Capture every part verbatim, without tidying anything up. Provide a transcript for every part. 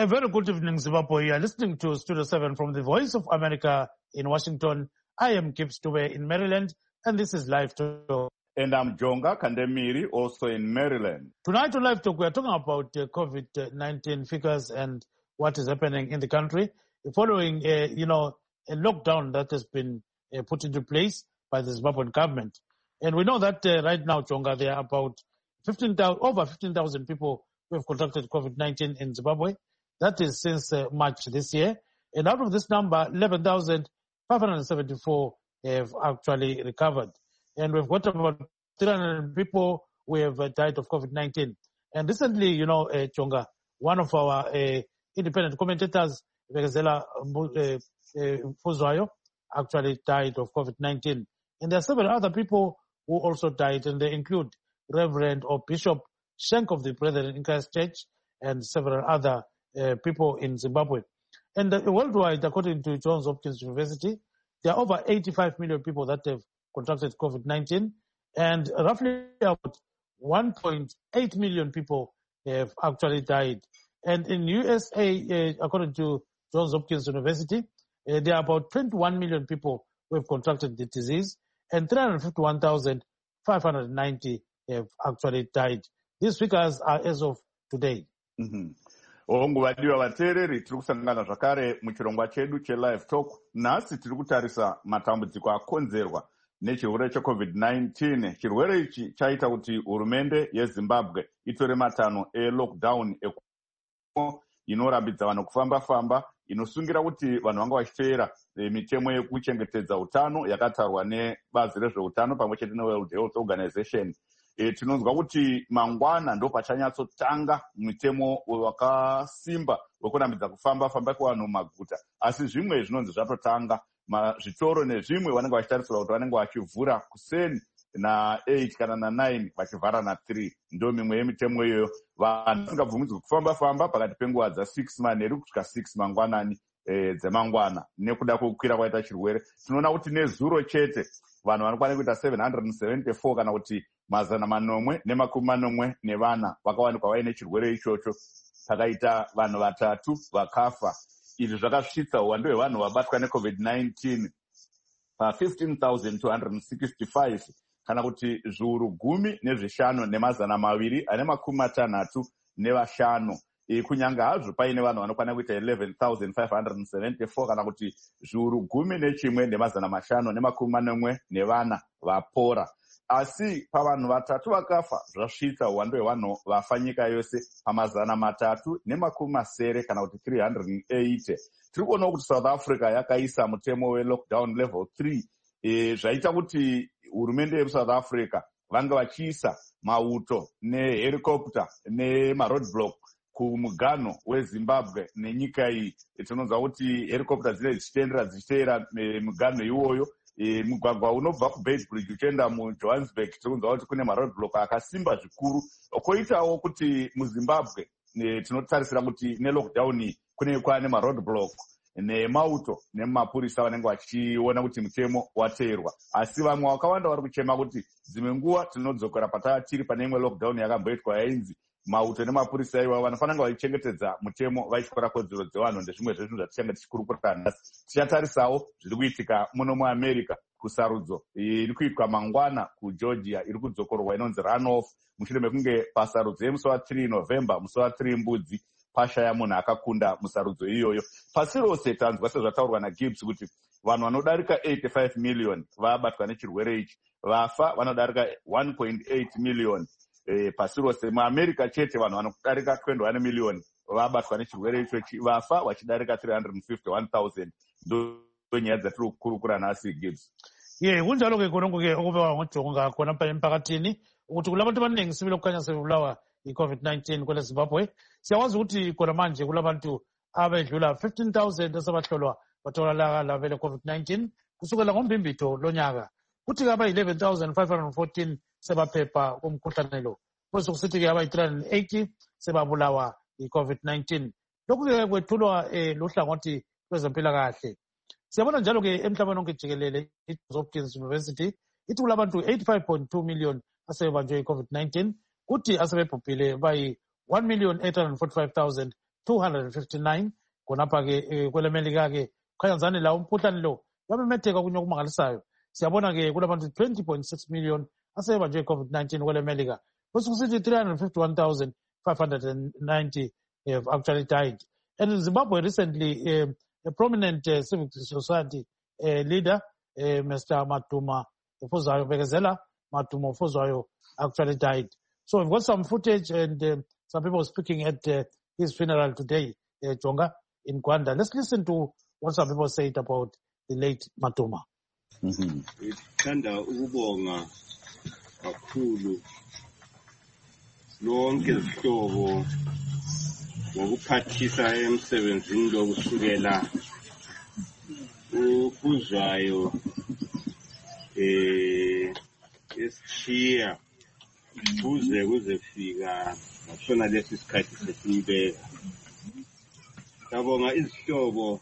A very good evening, Zimbabwe. You are listening to Studio seven from the Voice of America in Washington. I am Gibbs Dube in Maryland, and this is Live Talk. And I'm Jonga Kandemiri, also in Maryland. Tonight on Live Talk, we are talking about uh, COVID nineteen figures and what is happening in the country following, uh, you know, a lockdown that has been uh, put into place by the Zimbabwean government. And we know that uh, right now, Jonga, there are about fifteen thousand, over fifteen thousand people who have contracted COVID nineteen in Zimbabwe. That is since uh, March this year. And out of this number, eleven thousand five hundred seventy-four have actually recovered. And we've got about three hundred people who have uh, died of COVID nineteen. And recently, you know, uh, Chonga, one of our uh, independent commentators, Vekezela uh, uh, Fuzwayo, actually died of COVID nineteen. And there are several other people who also died, and they include Reverend or Bishop Shank of the Brethren in Christ Church and several other Uh, people in Zimbabwe. And uh, worldwide, according to Johns Hopkins University, there are over eighty-five million people that have contracted COVID nineteen, and roughly about one point eight million people have actually died. And in U S A, uh, according to Johns Hopkins University, uh, there are about twenty-one million people who have contracted the disease, and three hundred fifty-one thousand five hundred ninety have actually died. These figures are as of today. Mm-hmm. Onguvadiwa vateereri tiri kusangana zvakare muchirongwa chedu chelive talk. Nhasi tiri kutarisa matambudziko akonzerwa nechirwere checovid nineteen. Chirwere ichi chaita kuti hurumende yeZimbabwe itore matanho elockdown ekumo inorambidza vanhu kufamba-famba, inosungira kuti vanhu vanga vachiteera mitemo yekuchengetedza utano yakatarwa nebazi rezveutano pamwe chete neWorld Health Organization. E, tinonzwa kuti mangwana ndo pachanyatsotanga mitemo wakasimba wekurambidza kufamba famba kwevanhu mumaguta, asi zvimwe zvinonzi zvatotanga. Zvitoro nezvimwe vanenge vachitarisirwa kuti vanenge vachivhura kuseni na eight kana na nine vachivhara na three. Ndo mimwe yemitemo iyoyo. Vanhu vasingabvumidzwi kufamba famba pakati penguva dza six manheru kusvika six mangwanani e, dzemangwana nekuda kwekukwira kwaita chirwere. Tinoona kuti nezuro chete vanhu vanokwana kuita seven hundred seventy-four kana kuti mazana manomwe nemakumi manomwe nevana vakawanikwa vaine chirwere ichocho. Pakaita vanhu vatatu vakafa. Izvi zvakasvitsa uwandu hwevanhu vabatwa necovid nineteen pa fifteen thousand two hundred sixty-five kana kuti zviuru gumi nezvishanu nemazana maviri ane makumi matanhatu nevashanu. E, kunyanga hazvo paine vanhu vanokwana kuita eleven thousand five hundred seventy-four kana kuti zviuru gumi nechimwe nemazana mashanu nemakumi manomwe nevana vapora. Asi pavanhu vatatu vakafa zvasvitsa uwandu hwevanhu vafa nyika yose pamazana matatu nemakumi masere kana kuti three hundred eighty. Tiri kuona kuti South Africa yakaisa mutemo welockdown level three. E, zvaita kuti hurumende yeSouth Africa vanga vachiisa mauto nehelicopter nemaroadblock kumuganho weZimbabwe nenyika iyi. Tinonzwa kuti helicopter dzine dzichitendera dzichiteera muganho iwoyo. E, mugwagwa unobva kuBeitbridge uchienda muJohannesburg tinokunzwa kuti kune maroadblock akasimba zvikuru. Koitawo kuti muZimbabwe e, tinotarisira kuti nelockdown iyi kune kwane maroadblock nemauto nemapurisa vanenge vachiona kuti mutemo wateerwa. Asi vamwe vakawanda vari kuchema kuti dzimwe nguva tinodzokera patatiri pane imwe lockdown yakamboitwa yainzi mauto nemapurisa iwayo vanofanira vachichengetedza mutemo vachitora kodzero dzevanhu. Ndezvimwe zvezvinhu zvatichange tichikurukura nhasi. Tichatarisawo zviri kuitika muno muAmerica kusarudzo iri kuitwa mangwana kuGeorgia iri kudzokorwa inonzi runoff mushure mekunge pasarudzo yemusi wa three November musi wa three mbudzi pashaya munhu akakunda musarudzo iyoyo. Pasi rose tanzwa sezvataurwa naGibbs kuti vanhu vanodarika eighty-five million vabatwa nechirwere ichi, vafa vanodarika one point eight million. E, pasi rose muAmerica chete vanhu vanodarika twenty-one million vabatwa nechirwere ichochi, vafa vachidarika three hundred fifty-one thousand. Ndo nyaya dzatiri kukurukura nhasi Gibbs. Ye kunjalo ke konongo ke okubewa ngojonga khona pa emphakathini ukuthi kulabantu abaningi sibile kukhanya sebulawa i-COVID nineteen kwele Zimbabwe. Siyawazi ukuthi khona manje kulabantu abedlula fifteen thousand esabahlolwa batholakala vele COVID nineteen kusukela ngoMbhimbitho lonyaka. Kuthi aba eleven thousand five hundred fourteen sebaphepha kumkhuhlane lo. Bese kusithi ke aba three hundred eighty sebabulawa i-COVID nineteen. Lokhu ke kwethulwa eh lohlangothi kwezempilakahle. Siyabona njalo ke emhlabeni wonke jikelele i-Johns Hopkins University ithi kulabantu eighty-five point two million asebanjwe i-COVID nineteen, kuthi asebebhubhile bayi one million eight hundred forty-five thousand two hundred fifty-nine khonapha ke kwele Melika ke khanyazane la umkhuhlane lo yamemetheka kunye okumangalisayo. Siyabona ke kulabantu twenty point six million asebanjwe i-COVID nineteen kwele Melika. Kusukusithi three hundred fifty-one thousand five hundred ninety have actually died. And in Zimbabwe recently, uh, a prominent uh, civil society uh, leader, uh, Mister Matuma Fuzwayo Bekezela, Matuma Fuzwayo actually died. So we've got some footage and uh, some people speaking at uh, his funeral today, uh, Jonga, in Gwanda. Let's listen to what some people said about the late Matuma. Thanda ukubonga kakhulu lonke izihlobo ngokuphathisa emsebenzini lokusukela uFuzwayo eh esishiya kuze kuze fika nasona lesi sikhathi sesibeka. Sabonga izihlobo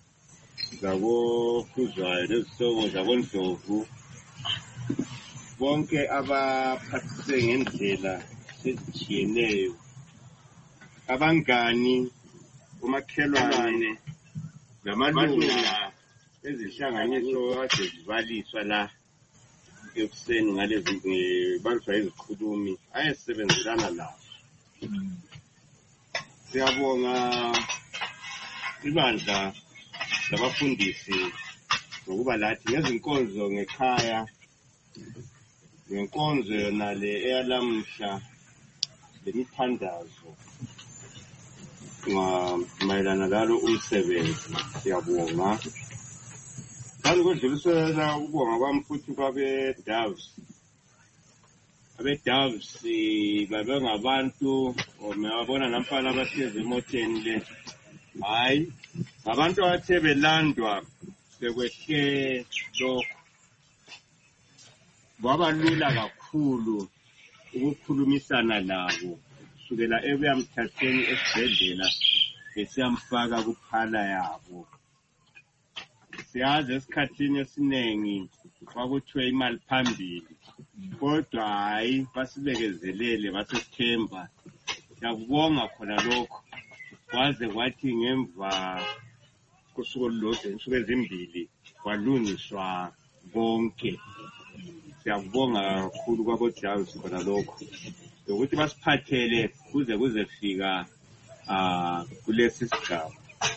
zabo Fuzwayo nezihlobo zabo Ndlovu bonke abaphathise ngendlela ezitshiyeneyo, abangani, umakhelwane namalunga ezihlanganiso ade zivaliswa la ekuseni ngalezi baliswa izikhulumi ayesebenzelana lawo. Siyabonga ibandla labafundisi ngokuba lathi ngezinkonzo ngekhaya, ngenkonzo yona le eyalamhla lemithandazo mayelana lalo umsebenzi. Siyabonga kanti kodlulisela ukubonga kwami futhi kwabe Doves. Abe Doves babengabantu omabona nampala abahlezi emoteni le, hayi ngabantu abathe belandwa sekwehle lokho. Kwaba lula kakhulu ukukhulumisana labo kusukela ebeyamthatheni esibhedlela besiyamfaka kuphala yabo. Siyazi esikhathini esinengi kwakuthiwe imali phambili, kodwa hayi basibekezelele basithemba. Siyakubonga khona lokho kwaze kwathi ngemva kosuku olulodwa insuku ezimbili kwalungiswa konke. Siyakubonga kakhulu kwaboDoves khona lokho ukuthi basiphathele kuze kuze fika ah kulesi sigaba.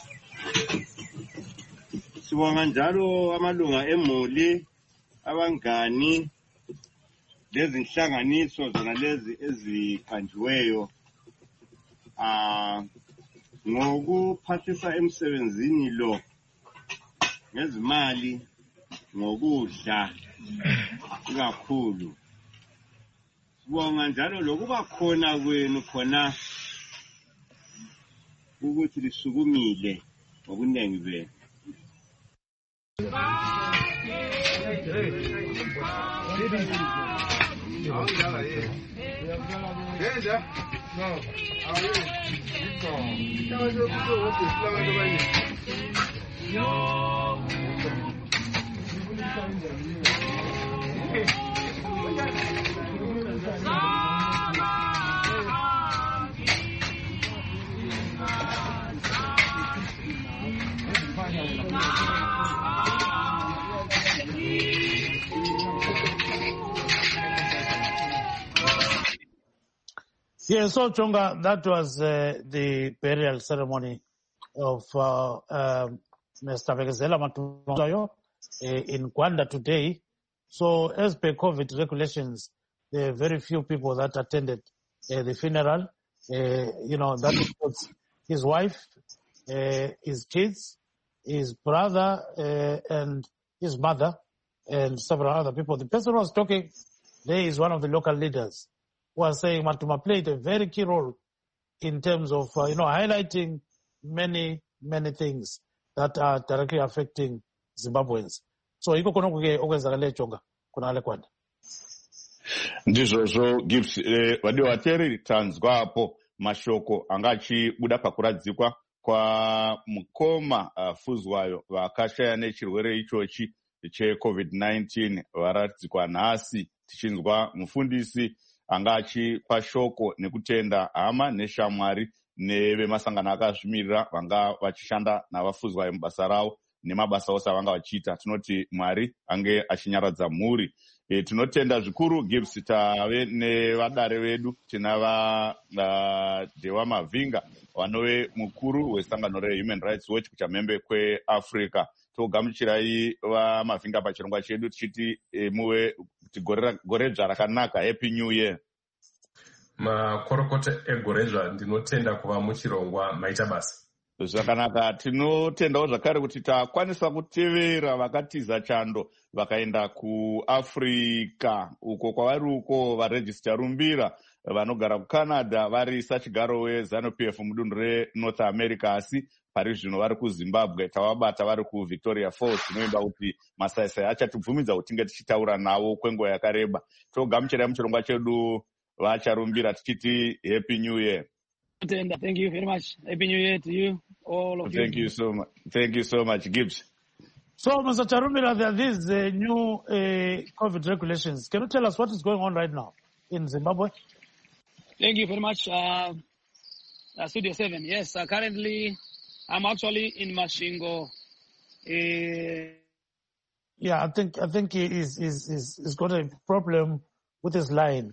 Sibonga njalo amalunga emuli, abangani, lezi nhlanganiso zona lezi eziqanjiweyo ah ngokuphathisa emsebenzini lo ngezimali, ngokudla kakhulu. Sibonga njalo lokuba khona kwenu khona ukuthi lisukumile ngobunengi benu. Yeah, so Jonga, that was uh, the burial ceremony of uh, uh, Mister Bekezela Matuma uh, in Gwanda today. So as per COVID regulations, there are very few people that attended uh, the funeral. Uh, you know, that includes his wife, uh, his kids, his brother, uh, and his mother, and several other people. The person who was talking there is one of the local leaders who was saying Matuma played a very key role in terms of, uh, you know, highlighting many, many things that are directly affecting Zimbabweans. So, iko kono kuke okwenzakale Jonga kuna ale Gwanda. Ndizvozvo Gibbs eh, vadiwa vateereri tanzwapo mashoko angachibuda pakuradzikwa kwa mukoma uh, Fuzwayo vakashaya nechirwere ichochi cheCovid nineteen varadzikwa nhasi, tichinzwa mufundisi angachipa shoko nekutenda hama neshamwari nevemasangano akazvimirira vanga vachishanda navafuzwa mubasa ravo nemabasa ose avanga vachiita. Tinoti Mwari ange achinyaradza mhuri. E, tinotenda zvikuru Gibbs. Tave nevadare vedu, tinava uh, Dewa Mavinga vanove mukuru wesangano reHuman Rights Watch kuchamhembe kweAfrica. Togamuchirai vaMavinga pachirongwa chedu tichiti e, muve kuti goredzva rakanaka. Happy New Year. Makorokota egoredzva ndinotenda kuva muchirongwa maita basa. Zvakanaka. Tinotendawo zvakare kuti takwanisa kutevera vakatiza chando vakaenda kuAfrica uko kwavari uko varejista rumbira vanogara kuCanada vari sachigaro weZANU-P F mudunhu reNorth America, asi pari zvino vari kuZimbabwe. Tavabata vari kuVictoria Falls. Tinoimba kuti masaisai achatibvumidza kuti tinge tichitaura navo kwenguva yakareba. Togamuchirai muchirongwa chedu vacharumbira tichiti Happy New Year. Thank you very much. Happy New Year to you, all of you. Thank you so much. Thank you so much, Gibbs. So, Mister Charumbira, there are these uh, new uh, COVID regulations. Can you tell us what is going on right now in Zimbabwe? Thank you very much, uh, uh, Studio seven. Yes, uh, currently I'm actually in Masvingo. Uh, yeah, I think I think he is is is is got a problem with his line.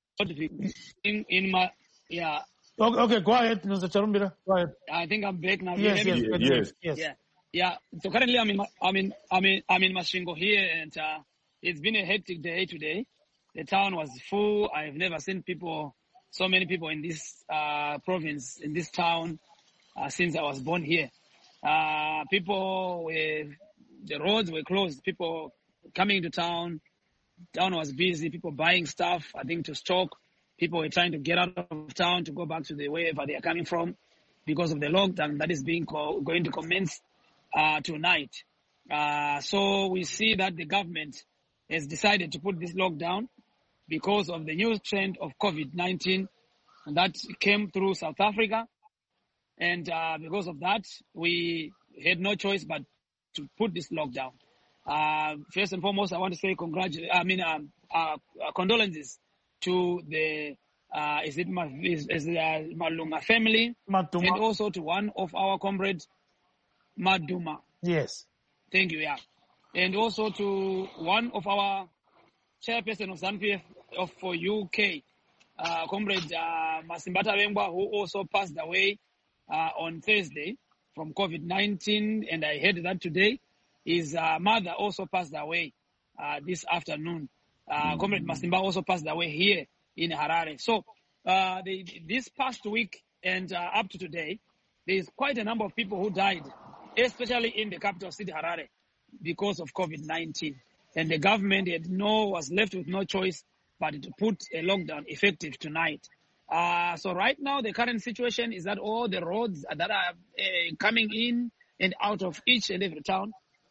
In in my yeah. Okay, okay, go ahead, Mister Charumbira. Go ahead. I think I'm back now. Yes, yes, yes, yes, yes. Yeah, yeah. So currently I'm in I'm in I'm in I'm in Masvingo here, and uh, it's been a hectic day today. The town was full. I've never seen people, so many people in this uh, province, in this town, uh, since I was born here. Uh, people were, the roads were closed. People coming to town. Town was busy. People buying stuff, I think, to stock. People were trying to get out of town to go back to the wherever they are coming from because of the lockdown that is being co- going to commence uh, tonight. Uh, so we see that the government has decided to put this lockdown because of the new trend of COVID nineteen that came through South Africa. And uh, because of that, we had no choice but to put this lockdown. Uh, first and foremost, I want to say congratulations, I mean, um, uh, uh, condolences to the, uh, is it, Ma, is, is it uh, Malunga family, Maduma. And also to one of our comrades, Maduma. Yes. Thank you, yeah. And also to one of our chairperson of ZANU-P F of for U K, uh, comrade uh, Masimbata Bengwa, who also passed away uh, on Thursday from COVID nineteen, and I heard that today his uh, mother also passed away uh, this afternoon. Uh, Comrade Masimba also passed away here in Harare. So uh, they, this past week and uh, up to today, there is quite a number of people who died, especially in the capital city, Harare, because of COVID nineteen. And the government had no, was left with no choice but to put a lockdown effective tonight. Uh, so right now, the current situation is that all the roads that are uh, coming in and out of each and every town,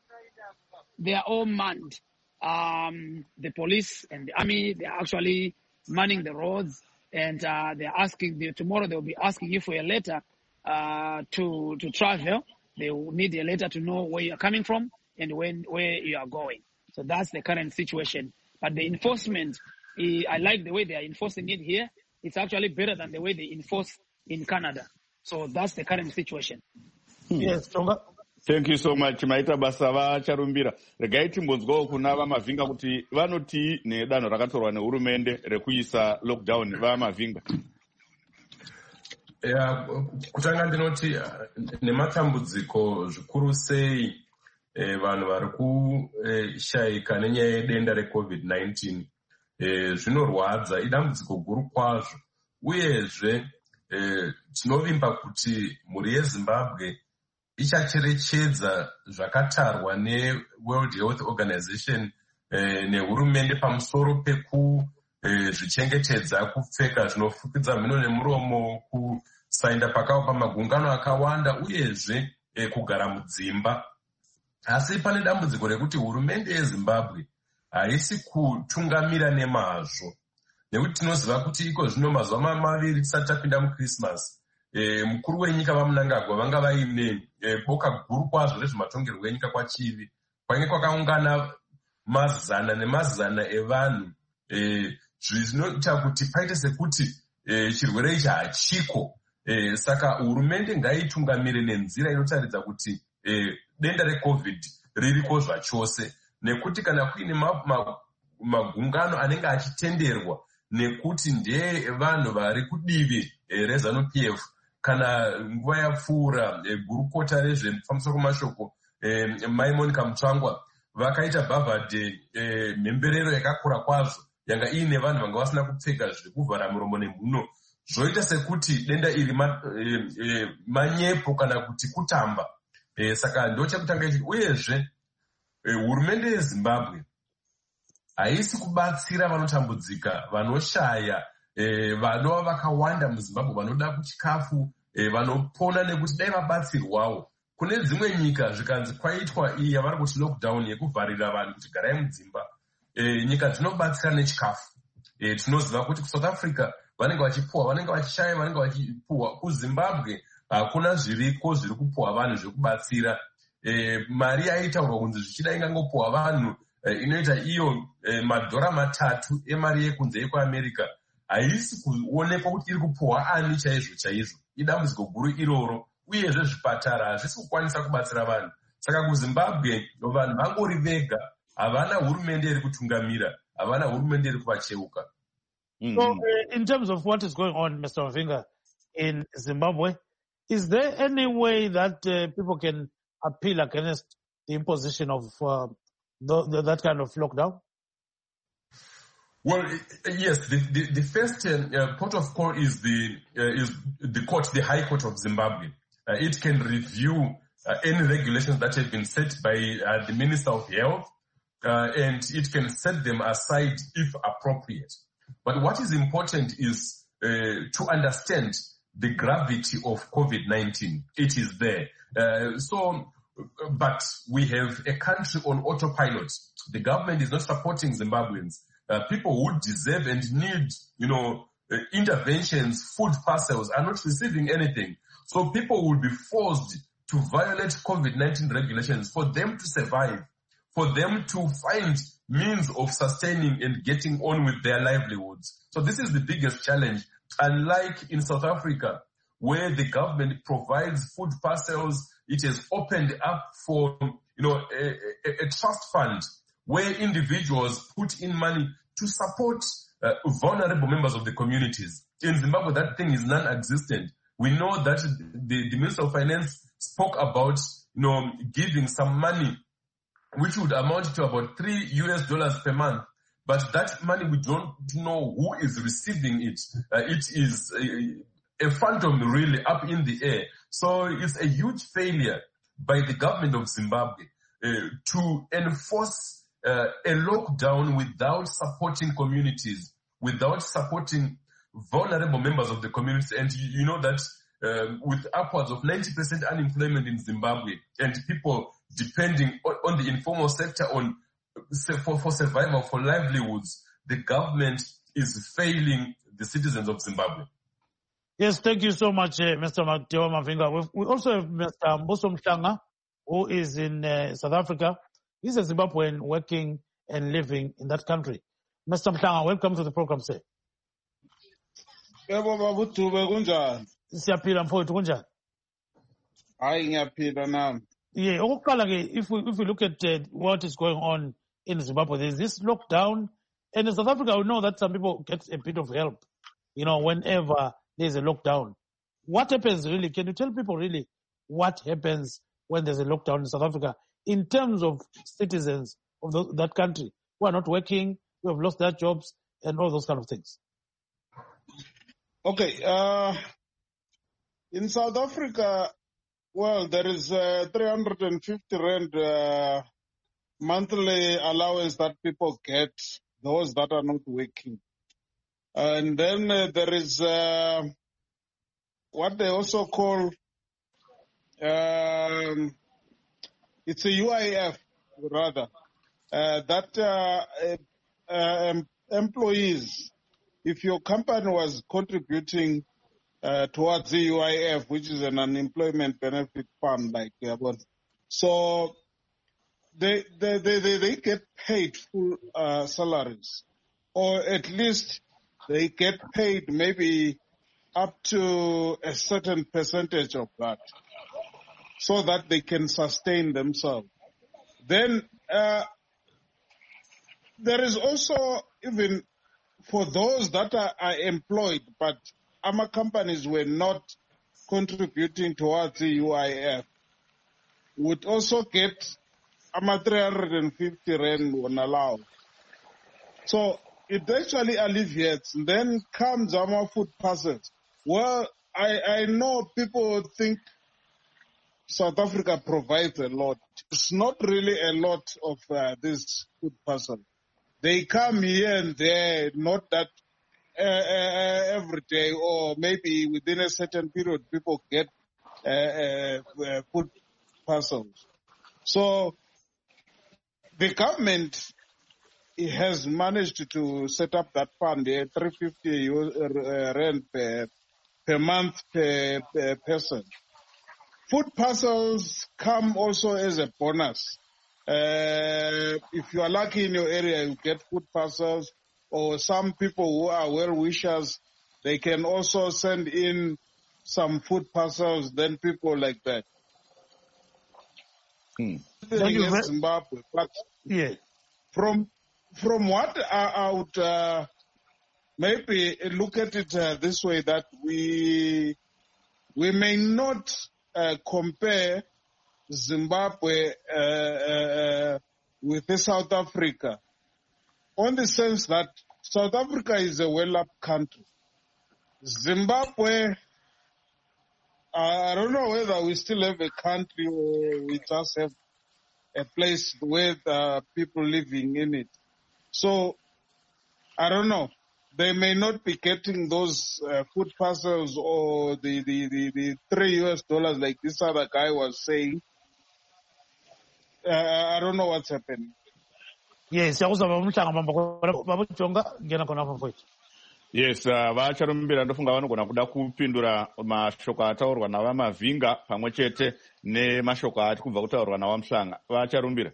they are all manned. Um, the police and the army, they are actually manning the roads, and uh, they're asking, they, tomorrow they'll be asking you for a letter uh, to, to travel. They will need a letter to know where you're coming from and when, where you are going. So that's the current situation. But the enforcement, I like the way they are enforcing it here. It's actually better than the way they enforce in Canada. So that's the current situation. Yes, Tonga. Thank you so much. Maita basa vacharumbira. Regai timbonzwawo kuna vaMavinga kuti vanoti nedanho rakatorwa nehurumende rekuisa lockdown vaMavinga. Yeah, kutanga ndinoti nematambudziko zvikuru sei eh, vanhu vari kushayika nenyaya yedenda reCovid nineteen eh, zvinorwadza, idambudziko guru kwazvo. Uyezve eh, tinovimba kuti mhuri yeZimbabwe ichacherechedza zvakatarwa neWorld Health Organization eh, nehurumende pamusoro pekuzvichengetedza eh, kupfeka zvinofukidza mhino nemuromo, kusainda pakawa pamagungano akawanda, uyezve eh, kugara mudzimba. Asi pane dambudziko rekuti hurumende yeZimbabwe haisi kutungamira nemazvo, nekuti tinoziva kuti iko zvino mazuva maviri tisati tapinda muChristmas, E, mukuru wenyika vaMnangagwa vanga vaine e, boka guru kwazvo rezvematongerwo enyika kwachivi, kwainge kwakaungana mazana nemazana evanhu, e, zvinoita kuti paite sekuti e, chirwere ichi hachiko. Eh, saka hurumende ngaitungamire nenzira inotaridza kuti eh, denda reCovid ririko zvachose, nekuti kana kuine ma, ma, magungano anenge achitenderwa nekuti ndeevanhu vari kudivi eh, reZANU-P F, kana nguva yapfuura eh, gurukota rezvepamusoro kwemashoko eh, Mai Monica Mutsvangwa vakaita bhavhadhe eh, mhemberero yakakura kwazvo yanga iine vanhu vanga vasina kupfeka zvekuvhara muromo nemhuno, zvoita sekuti denda iri ma, e, e, manyepo kana kuti kutamba. E, saka ndo chekutanga ichi. Uyezve e, hurumende yeZimbabwe haisi kubatsira vanotambudzika, vanoshaya, e, vanova vakawanda muZimbabwe vanoda kuchikafu, e, vanopona nekuti dai vabatsirwawo. Kune dzimwe nyika zvikanzi kwaitwa iyi yavari kuti lockdown yekuvharira vanhu kuti garai mudzimba, e, nyika dzinobatsira nechikafu. E, tinoziva kuti kuSouth Africa vanenge vachipuwa, vanenge vachishaya, vanenge vachipuwa. KuZimbabwe hakuna zviriko zviri kupuwa vanhu zvekubatsira. E, mari yaitaurwa kunzi zvichida ingangopuwa vanhu e, inoita iyo e, madhora matatu emari yekunze yekuAmerica, haisi kuonekwa kuti iri kupuwa ani chaizvo chaizvo. Idambudziko guru iroro, uyezve zvipatara hazvisi kukwanisa kubatsira vanhu. Saka kuZimbabwe vanhu vangori vega, havana hurumende iri kutungamira, havana hurumende iri kuvacheuka. So, uh, in terms of what is going on, Mister Mavinga, in Zimbabwe, is there any way that uh, people can appeal against the imposition of uh, the, the, that kind of lockdown? Well, yes. The the, the first uh, port of call is the uh, is the court, the High Court of Zimbabwe. Uh, it can review uh, any regulations that have been set by uh, the Minister of Health, uh, and it can set them aside if appropriate. But what is important is uh, to understand the gravity of COVID nineteen. It is there. Uh, so, but we have a country on autopilot. The government is not supporting Zimbabweans. Uh, people who deserve and need, you know, uh, interventions, food parcels are not receiving anything. So people will be forced to violate COVID nineteen regulations for them to survive, for them to find means of sustaining and getting on with their livelihoods. So this is the biggest challenge. Unlike in South Africa, where the government provides food parcels, it has opened up for, you know, a, a, a trust fund where individuals put in money to support uh, vulnerable members of the communities. In Zimbabwe, that thing is non-existent. We know that the, the Minister of Finance spoke about, you know, giving some money which would amount to about three U S dollars per month. But that money, we don't know who is receiving it. Uh, it is a, a phantom really up in the air. So it's a huge failure by the government of Zimbabwe uh, to enforce uh, a lockdown without supporting communities, without supporting vulnerable members of the community. And you, you know that uh, with upwards of ninety percent unemployment in Zimbabwe and people depending on, on the informal sector on for, for survival, for livelihoods, the government is failing the citizens of Zimbabwe. Yes, thank you so much, uh, Mister Tewa Mavinga. We've, we also have Mister Mbuso Mhlanga, who is in uh, South Africa. He's a Zimbabwean working and living in that country. Mister Mhlanga, welcome to the program, sir. Siyaphila mfowethu kunjani? Hayi ngiyaphila nami. Yeah, okokuqala ke, if we if we look at uh, what is going on in Zimbabwe, there's this lockdown, and in South Africa we know that some people get a bit of help, you know, whenever there's a lockdown. What happens really? Can you tell people really what happens when there's a lockdown in South Africa in terms of citizens of the, that country who are not working, who have lost their jobs, and all those kind of things? Okay, uh, in South Africa, well, there is uh, three hundred fifty rand uh, monthly allowance that people get, those that are not working. And then uh, there is uh, what they also call, um, it's a U I F rather, uh, that uh, uh, employees, if your company was contributing Uh, towards the U I F, which is an unemployment benefit fund, like uh, so they, they they they they get paid full uh, salaries, or at least they get paid maybe up to a certain percentage of that so that they can sustain themselves. Then uh, there is also, even for those that are, are employed, but our companies were not contributing towards the U I F, would also get a three hundred fifty rand on allow. So it actually alleviates. Then comes our food parcels. Well, I, I know people think South Africa provides a lot. It's not really a lot of uh, this food parcel. They come here and there, not that uh, uh, every day, or maybe within a certain period, people get uh, uh, uh, food parcels. So the government has managed to set up that fund, uh, three hundred fifty rand per, per month per, per person. Food parcels come also as a bonus. Uh, if you are lucky in your area, you get food parcels, or some people who are well-wishers, they can also send in some food parcels, then people like that. Hmm. Thank you, In Zimbabwe, but yeah. from from what I, I would uh, maybe look at it uh, this way, that we we may not uh, compare Zimbabwe uh, uh, with South Africa, on the sense that South Africa is a well-up country. Zimbabwe, I don't know whether we still have a country or we just have a place with uh, people living in it. So, I don't know. They may not be getting those uh, food parcels or the, the, the, the three U S dollars like this other guy was saying. Uh, I don't know what's happening. Yes, yakuzwa vamutanga vamuchonga ngena kona mfwetu. Yes, uh, vacharumbira ndofunga vanogona kuda kupindura mashoko ataurwa navamavhinga pamwe chete nemashoko ati kubva kutaurwa navamuhlanga. Vacharumbira.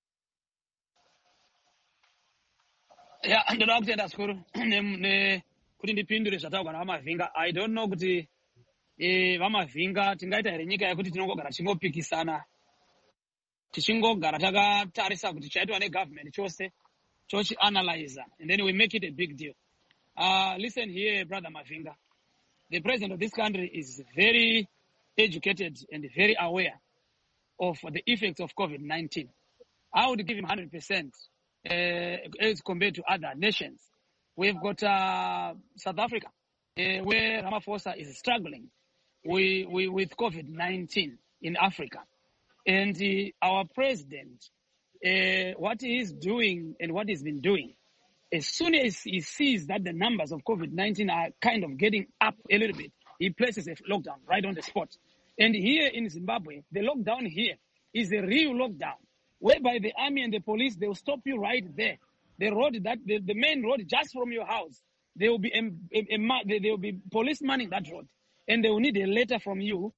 Yeah, ndoda kutenda sikuru ne kuti ndipindure zvataurwa navamavhinga. I don't know kuti eh vamavhinga tingaita here nyika yekuti tinongogara tichingopikisana. Tichingogara takatarisa kuti chaitwa negovernment chose chochi analyzer, and then we make it a big deal. Uh, listen here, Brother Mavinga. The president of this country is very educated and very aware of the effects of COVID nineteen. I would give him one hundred percent uh, as compared to other nations. We've got uh, South Africa, uh, where Ramaphosa is struggling we, we, with COVID nineteen in Africa. And uh, our president, uh, what he is doing and what he's been doing, as soon as he sees that the numbers of COVID nineteen are kind of getting up a little bit, he places a lockdown right on the spot. And here in Zimbabwe, the lockdown here is a real lockdown, whereby the army and the police, they will stop you right there. The road, that the, the main road just from your house, they will be a, a, a, they will be police manning that road. And they will need a letter from you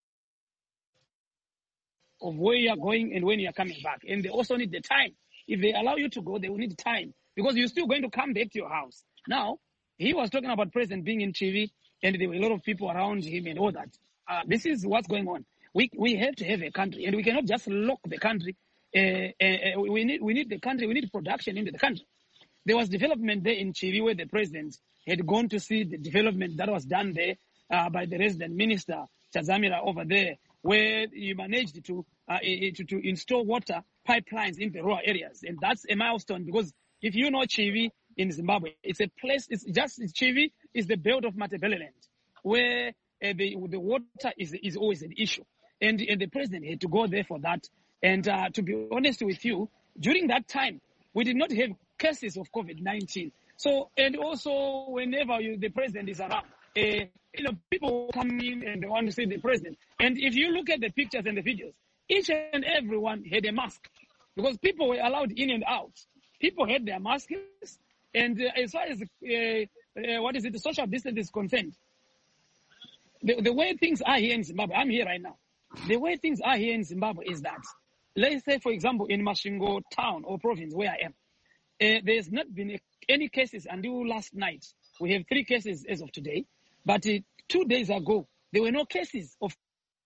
of where you are going and when you are coming back. And they also need the time. If they allow you to go, they will need time, because you're still going to come back to your house. Now, he was talking about President being in T V, and there were a lot of people around him and all that. Uh, this is what's going on. We we have to have a country, and we cannot just lock the country. Uh, uh, we need we need the country. We need production into the country. There was development there in Chivi where the president had gone to see the development that was done there uh, by the resident minister Chazamira over there, where he managed to, uh, to to install water pipelines in the rural areas, and that's a milestone, because if you know Chivi in Zimbabwe, it's a place. It's just it's Chivi is the belt of Matabeleland, where uh, the the water is is always an issue, and and the president had to go there for that. And uh, to be honest with you, during that time, we did not have cases of COVID nineteen. So, and also whenever you, the president is around, uh, you know, people come in and they want to see the president. And if you look at the pictures and the videos, each and everyone had a mask, because people were allowed in and out. People had their masks, and uh, as far as uh, uh, what is it, the social distance is concerned, the, the way things are here in Zimbabwe, I'm here right now. The way things are here in Zimbabwe is that, let's say, for example, in Masvingo town or province where I am, uh, there's not been a, any cases until last night. We have three cases as of today. But uh, two days ago, there were no cases of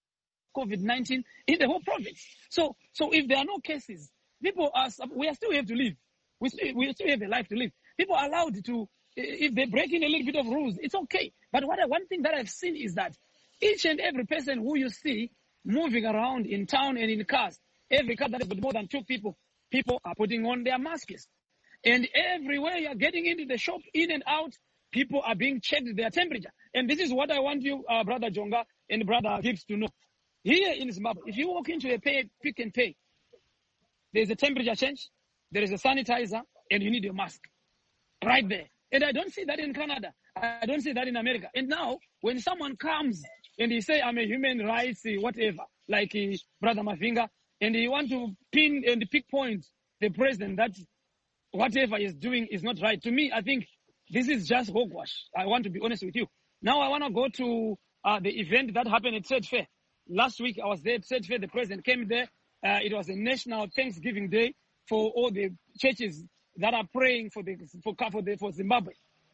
COVID nineteen in the whole province. So, so if there are no cases, people are, we are still have to live. We still, we still have a life to live. People are allowed to, if they break in a little bit of rules, it's okay. But what I, one thing that I've seen is that each and every person who you see moving around in town and in cars, every car that has got more than two people, people are putting on their masks. And everywhere you're getting into the shop, in and out, people are being checked their temperature. And this is what I want you, uh, Brother Jonga and Brother Gibbs, to know. Here in Zimbabwe, if you walk into a pay, Pick and Pay, there's a temperature change, there is a sanitizer, and you need a mask. Right there. And I don't see that in Canada. I don't see that in America. And now, when someone comes and he say, I'm a human rights, whatever, like uh, Brother Mavinga, and he want to pin and pick points the president that whatever he's doing is not right. To me, I think this is just hogwash. I want to be honest with you. Now I want to go to uh, the event that happened at Trade Fair. Last week I was there at Trade Fair. The president came there. Uh, it was a national Thanksgiving Day for all the churches that are praying for the for for, the, for Zimbabwe.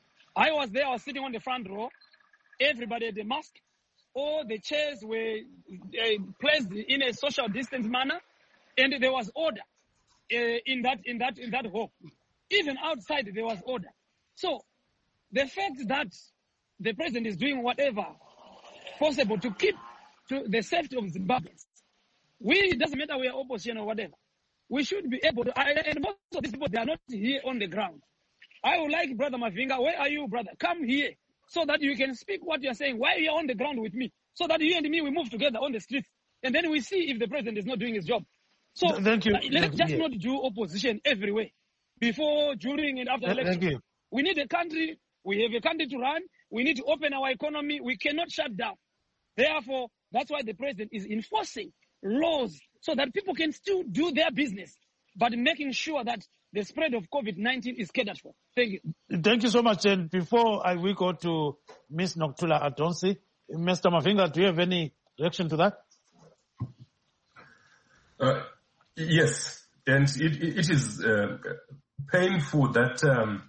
I was there. I was sitting on the front row. Everybody had a mask. All the chairs were uh, placed in a social distance manner, and there was order uh, in that in that in that hall. Even outside there was order. So the fact that the president is doing whatever possible to keep to the safety of Zimbabweans, we it doesn't matter we are opposition or whatever. We should be able to, and most of these people, they are not here on the ground. I would like Brother Mavinga, where are you, brother? Come here so that you can speak what you are saying. Why are you on the ground with me? So that you and me, we move together on the streets. And then we see if the president is not doing his job. So Thank you. let's Thank just you. not do opposition everywhere. Before, during, and after Thank election. you. We need a country. We have a country to run. We need to open our economy. We cannot shut down. Therefore, that's why the president is enforcing laws so that people can still do their business, but making sure that the spread of COVID nineteen is catered for. Thank you. Thank you so much. And before I we go to Miz Nokuthula Adonsi, Mister Mavinga, do you have any reaction to that? Uh, yes, and it, it is uh, painful that um,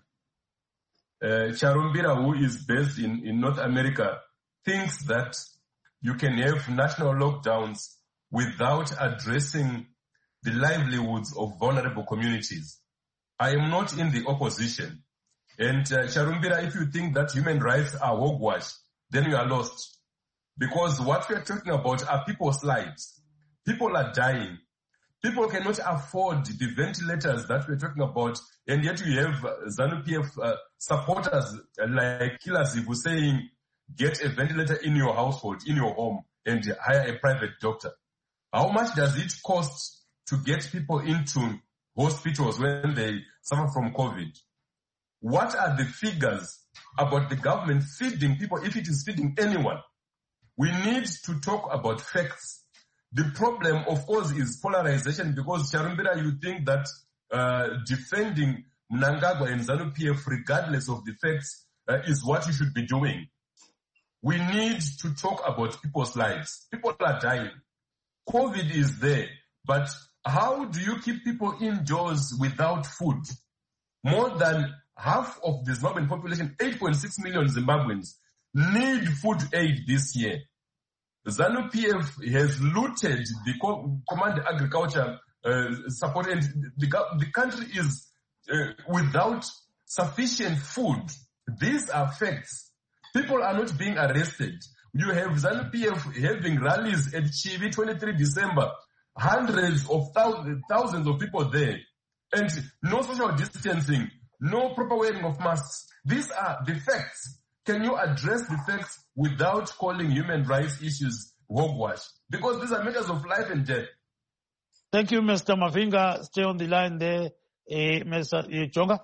uh, Charumbira, who is based in, in North America, thinks that you can have national lockdowns without addressing the livelihoods of vulnerable communities. I am not in the opposition. And uh, Charumbira, if you think that human rights are hogwash, then you are lost. Because what we are talking about are people's lives. People are dying. People cannot afford the ventilators that we're talking about, and yet you have uh, ZANU-P F uh, supporters uh, like Kilazivu saying, get a ventilator in your household, in your home, and hire a private doctor. How much does it cost to get people into hospitals when they suffer from COVID? What are the figures about the government feeding people, if it is feeding anyone? We need to talk about facts. The problem, of course, is polarization, because Charumbira, you think that uh, defending Mnangagwa and ZANU-P F, regardless of the facts, uh, is what you should be doing. We need to talk about people's lives. People are dying. COVID is there, but how do you keep people indoors without food? More than half of the Zimbabwean population, eight point six million Zimbabweans, need food aid this year. ZANU-P F has looted the co- command agriculture uh, support, and the, the country is uh, without sufficient food. These are facts. People are not being arrested. You have ZANU-P F having rallies at Chivi, twenty-third December, hundreds of thousands, thousands of people there, and no social distancing, no proper wearing of masks. These are the facts. Can you address the facts without calling human rights issues hogwash? Because these are matters of life and death. Thank you, Mister Mavinga. Stay on the line there, uh, Mister Jonga.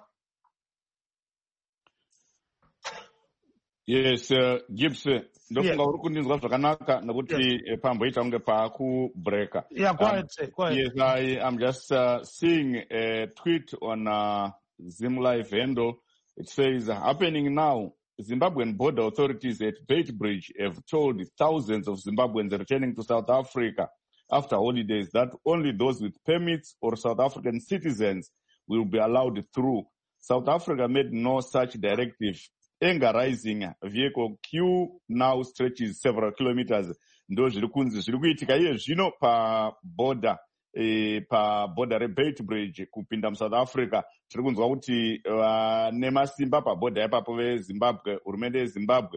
Yes, uh, Gibbs, ndofunga uri kundinzwa zvakanaka nokuti pamboita kunge paakubreka. Yeah, quiet, Um, quiet. Yes, I am just uh, seeing a tweet on uh, Zim Live handle. It says, happening now, Zimbabwean border authorities at Beitbridge have told thousands of Zimbabweans returning to South Africa after holidays that only those with permits or South African citizens will be allowed through. South Africa made no such directive Enga Rising vehicle queue now stretches several kilometers. Ndo zviri kunzi zviri kuitika iye zvino paborder e, paborder reBeit Bridge kupinda muSouth Africa. Tiri kunzwa kuti vane masimba paborder ipapo veZimbabwe, hurumende yeZimbabwe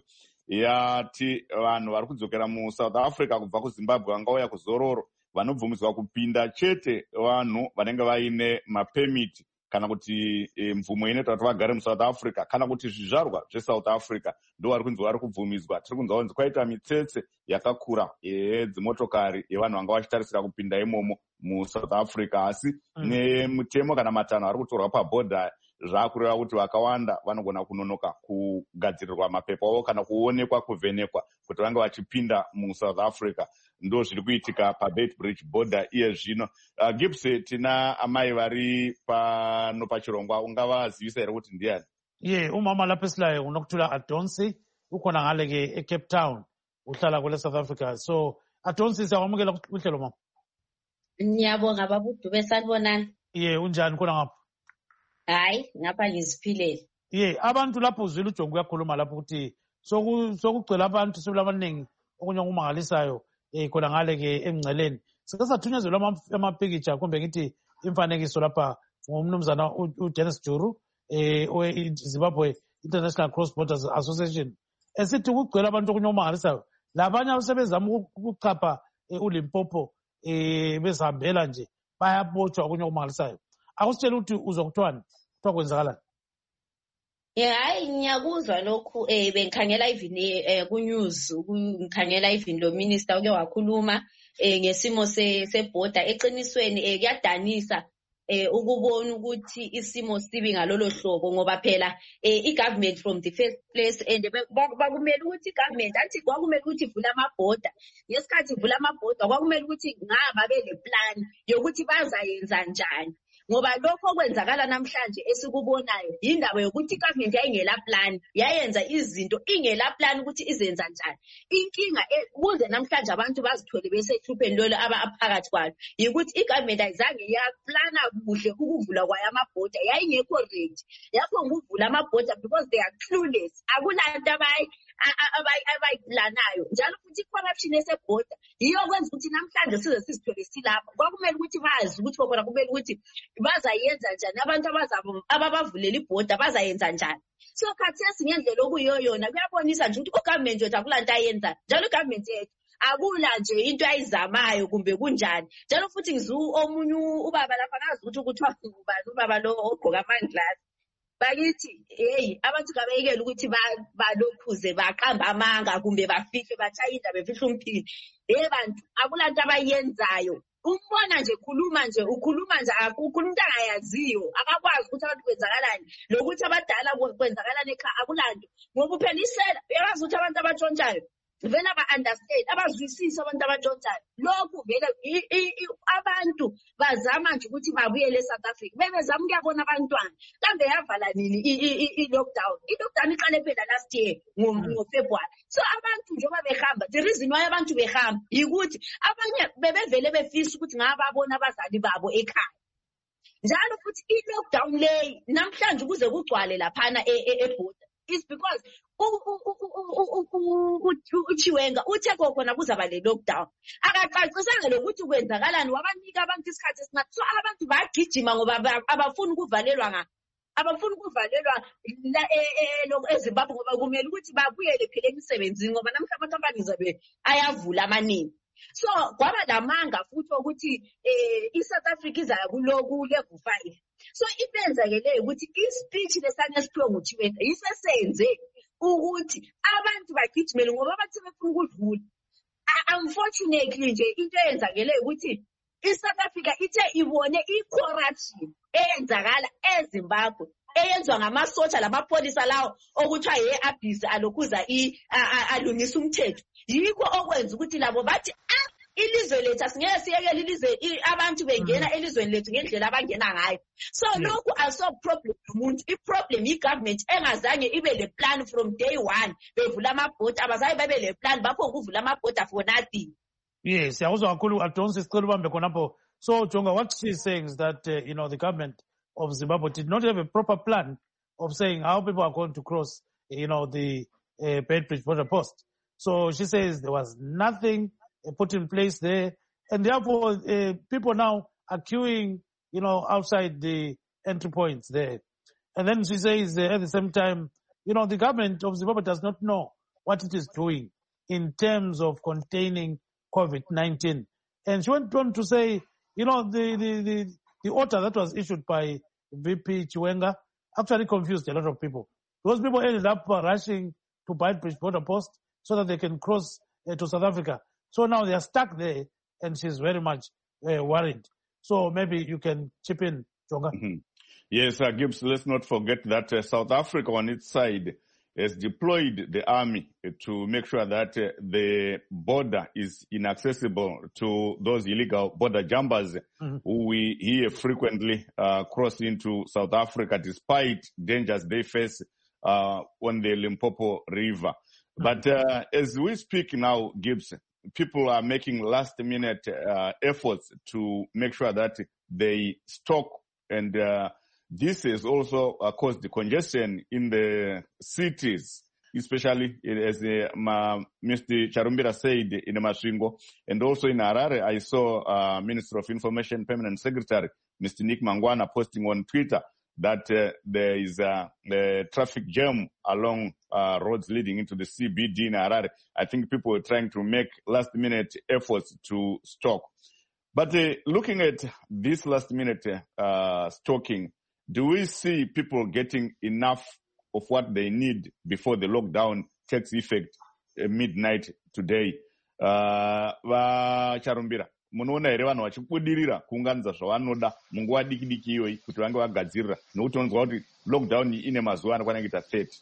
yati vanhu vari kudzokera muSouth Africa kubva kuZimbabwe vangauya kuzororo vanobvumidzwa kupinda chete vanhu vanenge vaine mapemiti kana kuti e, mvumo inoita kuti vagare muSouth Africa kana kuti zvizvarwa zveSouth Africa ndo vari kunzi vari kubvumidzwa. Tiri kunzwa kunzi kwaita mitsetse yakakura yedzimotokari yevanhu vanga vachitarisira kupinda imomo muSouth Africa asi mm. nemutemo kana matanho ari kutorwa pabhodha zvakureva kuti vakawanda vanogona kunonoka kugadzirirwa mapepa avo kana kuonekwa kuvhenekwa kuti vange vachipinda muSouth Africa. Ndo zviri kuitika paBeit Bridge border iye zvino. Uh, Gibbs, tina amai vari pano pachirongwa ungavazivisa here kuti ndiani? Ye, umama lapha esilayo unokuthula Adonsi ukhona ngale ke eCape Town uhlala kule South Africa. So Adonsi siyamukela kuhlelo mama. Ngiyabonga baba uDube sanibonani. Ye, unjani khona ngapha? Hayi, ngapha ngiziphilele. Ye, abantu lapho uzwile uJongo uyakhuluma lapho ukuthi soku sokugcwele abantu sebula abaningi okunye okumangalisayo eh khona ngale ke emngceleni. Sike sathunyezelwa amapicture kumbe ngithi imfanekiso lapha ngomnumzana uDennis Juru eh oweZimbabwe International Cross Borders Association. Esithi ukugcwele abantu okunye okumangalisayo. Labanye abasebenzama ukuchapha uLimpopo eh bezihambela nje bayabotshwa okunye okumangalisayo. Akusitshela ukuthi uzokuthwani kuthiwa kwenzakalani? Yeah, hayi ngiyakuzwa lokhu eh bengikhangela even eh ku news ngikhangela even lo minister uke wakhuluma eh ngesimo se seborder eqinisweni eh kuyadanisa eh ukubona ukuthi isimo sibi ngalolo hlobo ngoba phela eh igovernment from the first place and bakumele ukuthi igovernment athi kwakumele ukuthi ivula amaborder ngesikhathi ivula amaborder kwakumele ukuthi ngaba bele plan yokuthi bazayenza njani. Ngoba lokho okwenzakala namhlanje esikubonayo indaba yokuthi igovernment yayingela plan yayenza izinto ingela plan ukuthi izenza njani. Inkinga ukuze namhlanje abantu bazithole besethupheni lolo abaphakathi kwalo ukuthi igovernment ayizange yaplana kuhle ukuvula kwayo amaborder yayingekho ready. Yakho nguvula amaborder because they are clueless. Akulanto abayi abayiplanayo njalo futhi corruption eseborder yiyo kwenza ukuthi namhlanje size sizithole silapha. Kwakumele ukuthi bazi ukuthi khona kumele ukuthi bazayenza njani abantu abazabo ababavulela iborder bazayenza njani. So khathesi ngendlela okuyiyoyona kuyabonisa nje ukuthi ugovernment yethu akulanto ayenza njalo ugovernment yethu akula nje into ayizamayo kumbe kunjani. Njalo futhi ngizu omunye ubaba lapha ngazi ukuthi ukuthiwa ubani ubaba lo ogqoka amanglass bakithi hey abantu kabayekela ukuthi balokhuze baqamba amanga kumbe bafihle batshaya indaba befihla umphini. Hey bantu akulanto abayenzayo. Umbona nje khuluma nje ukhuluma nje akukhuluma into angayaziyo akakwazi ukuthi abantu kwenzakalani lokuthi abadala kwenzakalani ekhaya akulanto ngoba phela isela uyazi ukuthi abantu abatshontshayo vele aba understand abazwisisa abantu abatshontshayo lokhu vele abantu bazama nje ukuthi babuyele eSouth Africa bebezama ukuyabona abantwana kambe yavala nini i lockdown i lockdown iqale phela last year ngo February. So abantu njengoba behamba the reason why abantu behamba ukuthi abanye bebevele befisa ukuthi ngababona abazali babo ekhaya. Njalo futhi i lockdown le namhlanje kuze kugcwale laphana eborder is because uChiwenga uthe khona kuzaba le lockdown akacacisanga lokuthi kwenzakalani wabanika abantu isikhathi esingathi. So abantu bagijima ngoba abafuni ukuvalelwa nga abafuni ukuvalelwa la eZimbabwe ngoba kumele ukuthi babuyele phela emsebenzini ngoba namhlanje amakhampani zabe ayavula amaningi. So kwaba lamanga futhi ukuthi eh iSouth Africa izaya kuloku level five. So ibenza ke le ukuthi ispeech lesane siphiwe nguChiwenga isesenze ukuthi abantu bagijimele ngoba bathi befuna ukudlula. Unfortunately nje into eyenzakele ukuthi iSouth Africa ithe ibone icorruption eyenzakala eZimbabwe eyenzwa ngamasotsha lamapolisa lawo okuthiwa ye abuse alokhuza alungisa umthetho. Yikho okwenza ukuthi labo bathi ilizwe lethu asingeke siyekele ilizwe abantu bengena elizweni lethu ngendlela abangena ngayo. So lokhu aso problem umuntu iproblem igovernment engazange ibe le plan from day one bevula amaborder abazayi babe le plan bapho ukuvula amaborder for nothing. Yes, siyakuzwa kakhulu Adonsi sicela ubambe khonapho. So Jonga, what she's saying is that uh, you know the government of Zimbabwe did not have a proper plan of saying how people are going to cross you know, the uh, Beitbridge border post. So she says there was nothing uh, put in place there, and therefore uh, people now are queuing, you know, outside the entry points there. And then she says uh, at the same time, you know, the government of Zimbabwe does not know what it is doing in terms of containing COVID nineteen. And she went on to say, you know, the, the, the, the order that was issued by V P Chiwenga actually confused a lot of people. Those people ended up uh, rushing to Beitbridge border post so that they can cross uh, to South Africa. So now they are stuck there, and she's very much uh, worried. So maybe you can chip in, Jonga. Mm-hmm. Yes, uh, Gibbs, let's not forget that uh, South Africa on its side has deployed the army to make sure that uh, the border is inaccessible to those illegal border jumpers mm-hmm. who we hear frequently uh, cross into South Africa despite dangers they face uh, on the Limpopo River. Mm-hmm. But uh, as we speak now, Gibbs, people are making last-minute uh, efforts to make sure that they stock, and uh, this has also uh, caused the congestion in the cities, especially as uh, ma, Mister Charumbira said in Masvingo, and also in Harare. I saw uh, Minister of Information Permanent Secretary Mister Nick Mangwana posting on Twitter that uh, there is a, a traffic jam along uh, roads leading into the C B D in Harare. I think people were trying to make last-minute efforts to stock. But uh, looking at this last-minute uh, stocking, do we see people getting enough of what they need before the lockdown takes effect uh, midnight today? Uh, Charumbira, munoona here vanhu vachibudirira kuunganidza zvavanoda munguva diki diki iyoyi kuti vange vagadzirira, nokuti unonzwa kuti lockdown ine mazuva anokwana kuita thirty.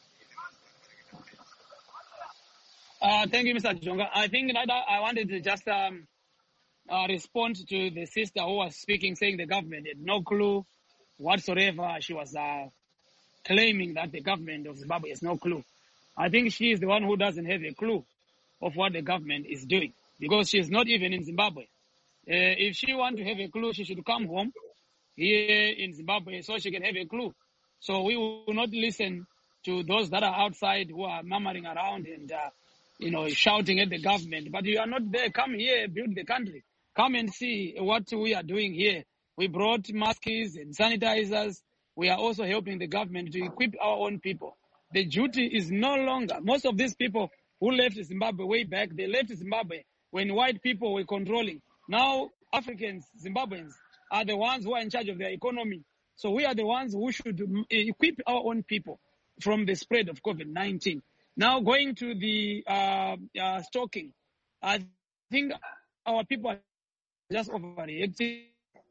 Uh, thank you, Mister Jonga. I think that I wanted to just um, uh, respond to the sister who was speaking, saying the government had no clue whatsoever. She was uh, claiming that the government of Zimbabwe has no clue. I think she is the one who doesn't have a clue of what the government is doing, because she is not even in Zimbabwe. Uh, if she wants to have a clue, she should come home here in Zimbabwe so she can have a clue. So we will not listen to those that are outside who are murmuring around and, uh, you know, shouting at the government. But you are not there. Come here, build the country. Come and see what we are doing here. We brought masks and sanitizers. We are also helping the government to equip our own people. The duty is no longer, most of these people who left Zimbabwe way back, they left Zimbabwe when white people were controlling. Now Africans, Zimbabweans, are the ones who are in charge of their economy. So we are the ones who should equip our own people from the spread of COVID nineteen. Now going to the uh, uh, stocking, I think our people are just overreacting.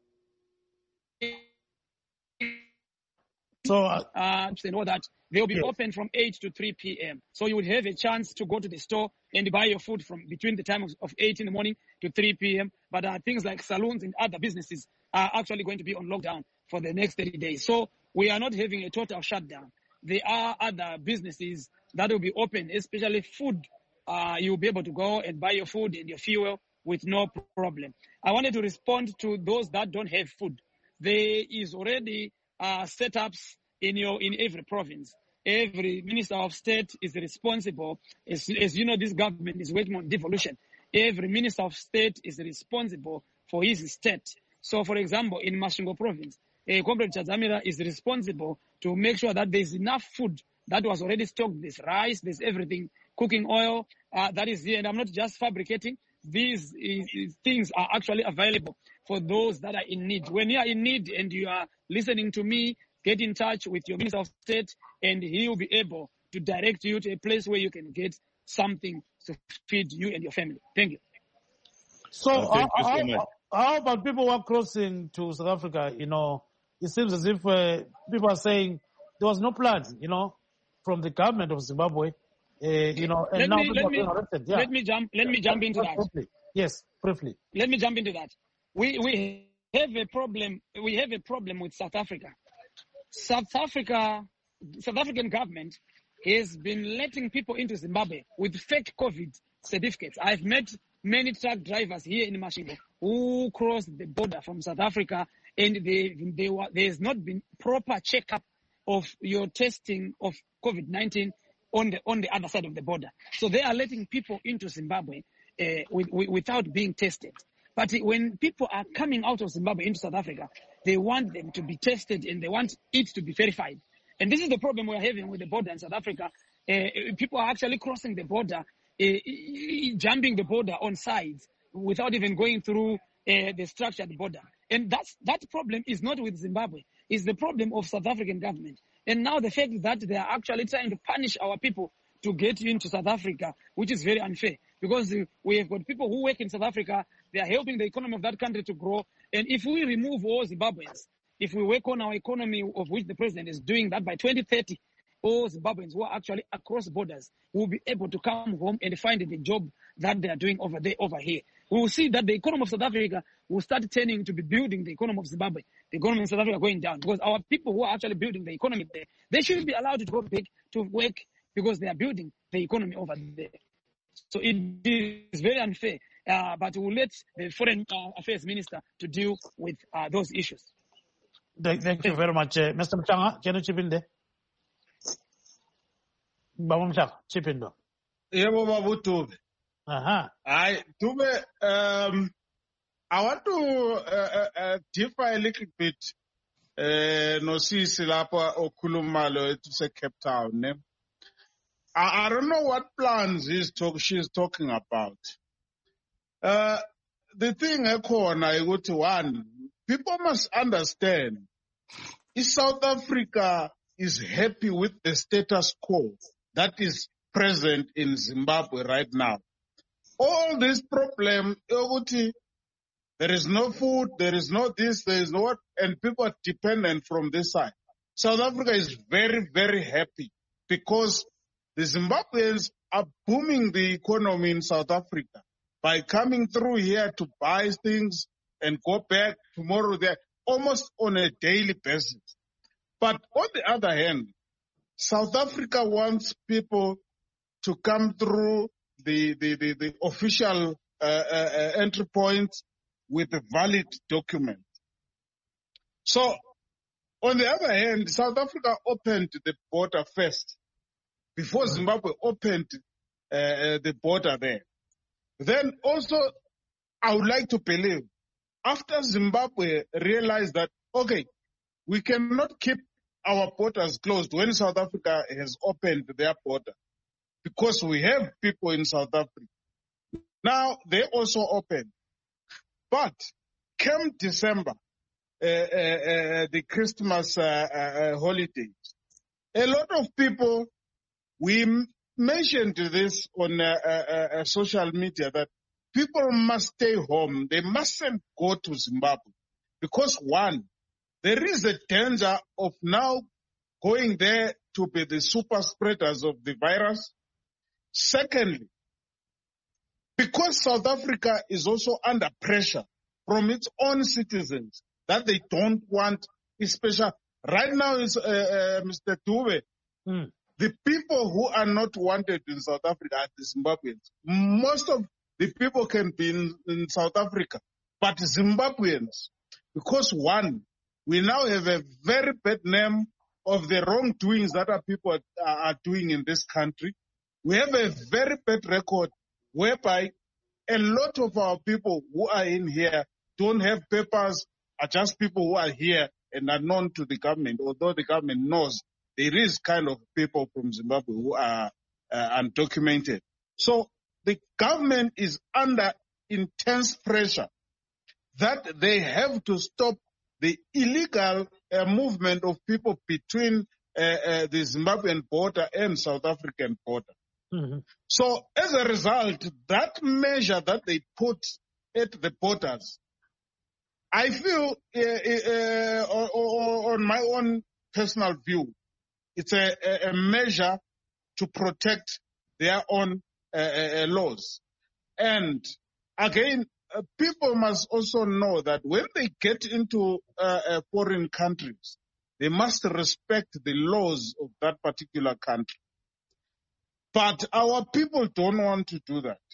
So uh, uh, they know that they'll be yes. open from eight to three p.m. So you would have a chance to go to the store and buy your food from between the time of, of eight in the morning to three p.m. But uh, things like salons and other businesses are actually going to be on lockdown for the next thirty days. So we are not having a total shutdown. There are other businesses that will be open, especially food. Uh, you'll be able to go and buy your food and your fuel with no problem. I wanted to respond to those that don't have food. There is already uh, setups in your in every province. Every minister of state is responsible. As, as you know, this government is working on devolution. Every minister of state is responsible for his state. So, for example, in Masvingo province, uh, Comrade Chadzamira is responsible to make sure that there's enough food that was already stocked. There's rice, there's everything, cooking oil, uh, that is here. And I'm not just fabricating. These is, things are actually available for those that are in need. When you are in need and you are listening to me, get in touch with your Minister of State and he will be able to direct you to a place where you can get something to feed you and your family. Thank you. So, uh, thank how, you so how, how about people who are crossing to South Africa? You know, it seems as if uh, people are saying there was no plan, you know, from the government of Zimbabwe. Uh, you know, and let now me, people let are me, being arrested. Yeah. Let me jump. Let me jump into that. Briefly. Yes, briefly. Let me jump into that. We we have a problem. We have a problem with South Africa. South Africa, South African government has been letting people into Zimbabwe with fake COVID certificates. I've met many truck drivers here in Masvingo who crossed the border from South Africa, and they, they were, there has not been proper checkup of your testing of COVID nineteen on the on the other side of the border. So they are letting people into Zimbabwe uh, with, with, without being tested. But when people are coming out of Zimbabwe into South Africa, they want them to be tested and they want it to be verified. And this is the problem we're having with the border in South Africa. Uh, people are actually crossing the border, uh, jumping the border on sides without even going through uh, the structured border. And that's, that problem is not with Zimbabwe. It's the problem of South African government. And now the fact that they are actually trying to punish our people to get into South Africa, which is very unfair. Because we have got people who work in South Africa, they are helping the economy of that country to grow. And if we remove all Zimbabweans, if we work on our economy, of which the president is doing that by twenty thirty, all Zimbabweans who are actually across borders will be able to come home and find the job that they are doing over there, over here. We will see that the economy of South Africa will start turning to be building the economy of Zimbabwe. The economy of South Africa going down because our people who are actually building the economy there, they should be allowed to go back to work because they are building the economy over there. So it is very unfair, uh, but we'll let the Foreign uh, Affairs Minister to deal with uh, those issues. Thank, thank you very much. Uh, Mister Mchanga, can you chip in there? Baba Mchanga, chip in there. Yebo Babu Dube. Uh-huh. I Dube, um, I want to uh, uh, differ a little bit. Uh, no sisi lapha okhulumalo to Cape Town. Ne? I, I don't know what plans he's talk, she's talking about. Uh, the thing I call I go to one, people must understand if South Africa is happy with the status quo that is present in Zimbabwe right now. All this problem, there is no food, there is no this, there is no what, and people are dependent from this side. South Africa is very, very happy because the Zimbabweans are booming the economy in South Africa by coming through here to buy things and go back tomorrow there almost on a daily basis. But on the other hand, South Africa wants people to come through the, the, the, the official uh, uh, entry points with a valid document. So, on the other hand, South Africa opened the border first before Zimbabwe opened uh, the border there. Then also, I would like to believe, after Zimbabwe realized that, okay, we cannot keep our borders closed when South Africa has opened their border because we have people in South Africa. Now, they also open. But come December, uh, uh, uh, the Christmas uh, uh, holidays, a lot of people, we m- mentioned this on uh, uh, uh, social media that people must stay home. They mustn't go to Zimbabwe because, one, there is a danger of now going there to be the super spreaders of the virus. Secondly, because South Africa is also under pressure from its own citizens that they don't want, especially right now is uh, uh, Mister Dube, mm. the people who are not wanted in South Africa are the Zimbabweans. Most of the people can be in, in South Africa, but Zimbabweans, because one, we now have a very bad name of the wrongdoings that our people are, are doing in this country. We have a very bad record whereby a lot of our people who are in here don't have papers, are just people who are here and are known to the government, although the government knows there is kind of people from Zimbabwe who are uh, undocumented. So the government is under intense pressure that they have to stop the illegal uh, movement of people between uh, uh, the Zimbabwean border and South African border. Mm-hmm. So as a result, that measure that they put at the borders, I feel uh, uh, uh, on my own personal view, it's a, a measure to protect their own uh, uh, laws. And again, uh, people must also know that when they get into uh, uh, foreign countries, they must respect the laws of that particular country. But our people don't want to do that.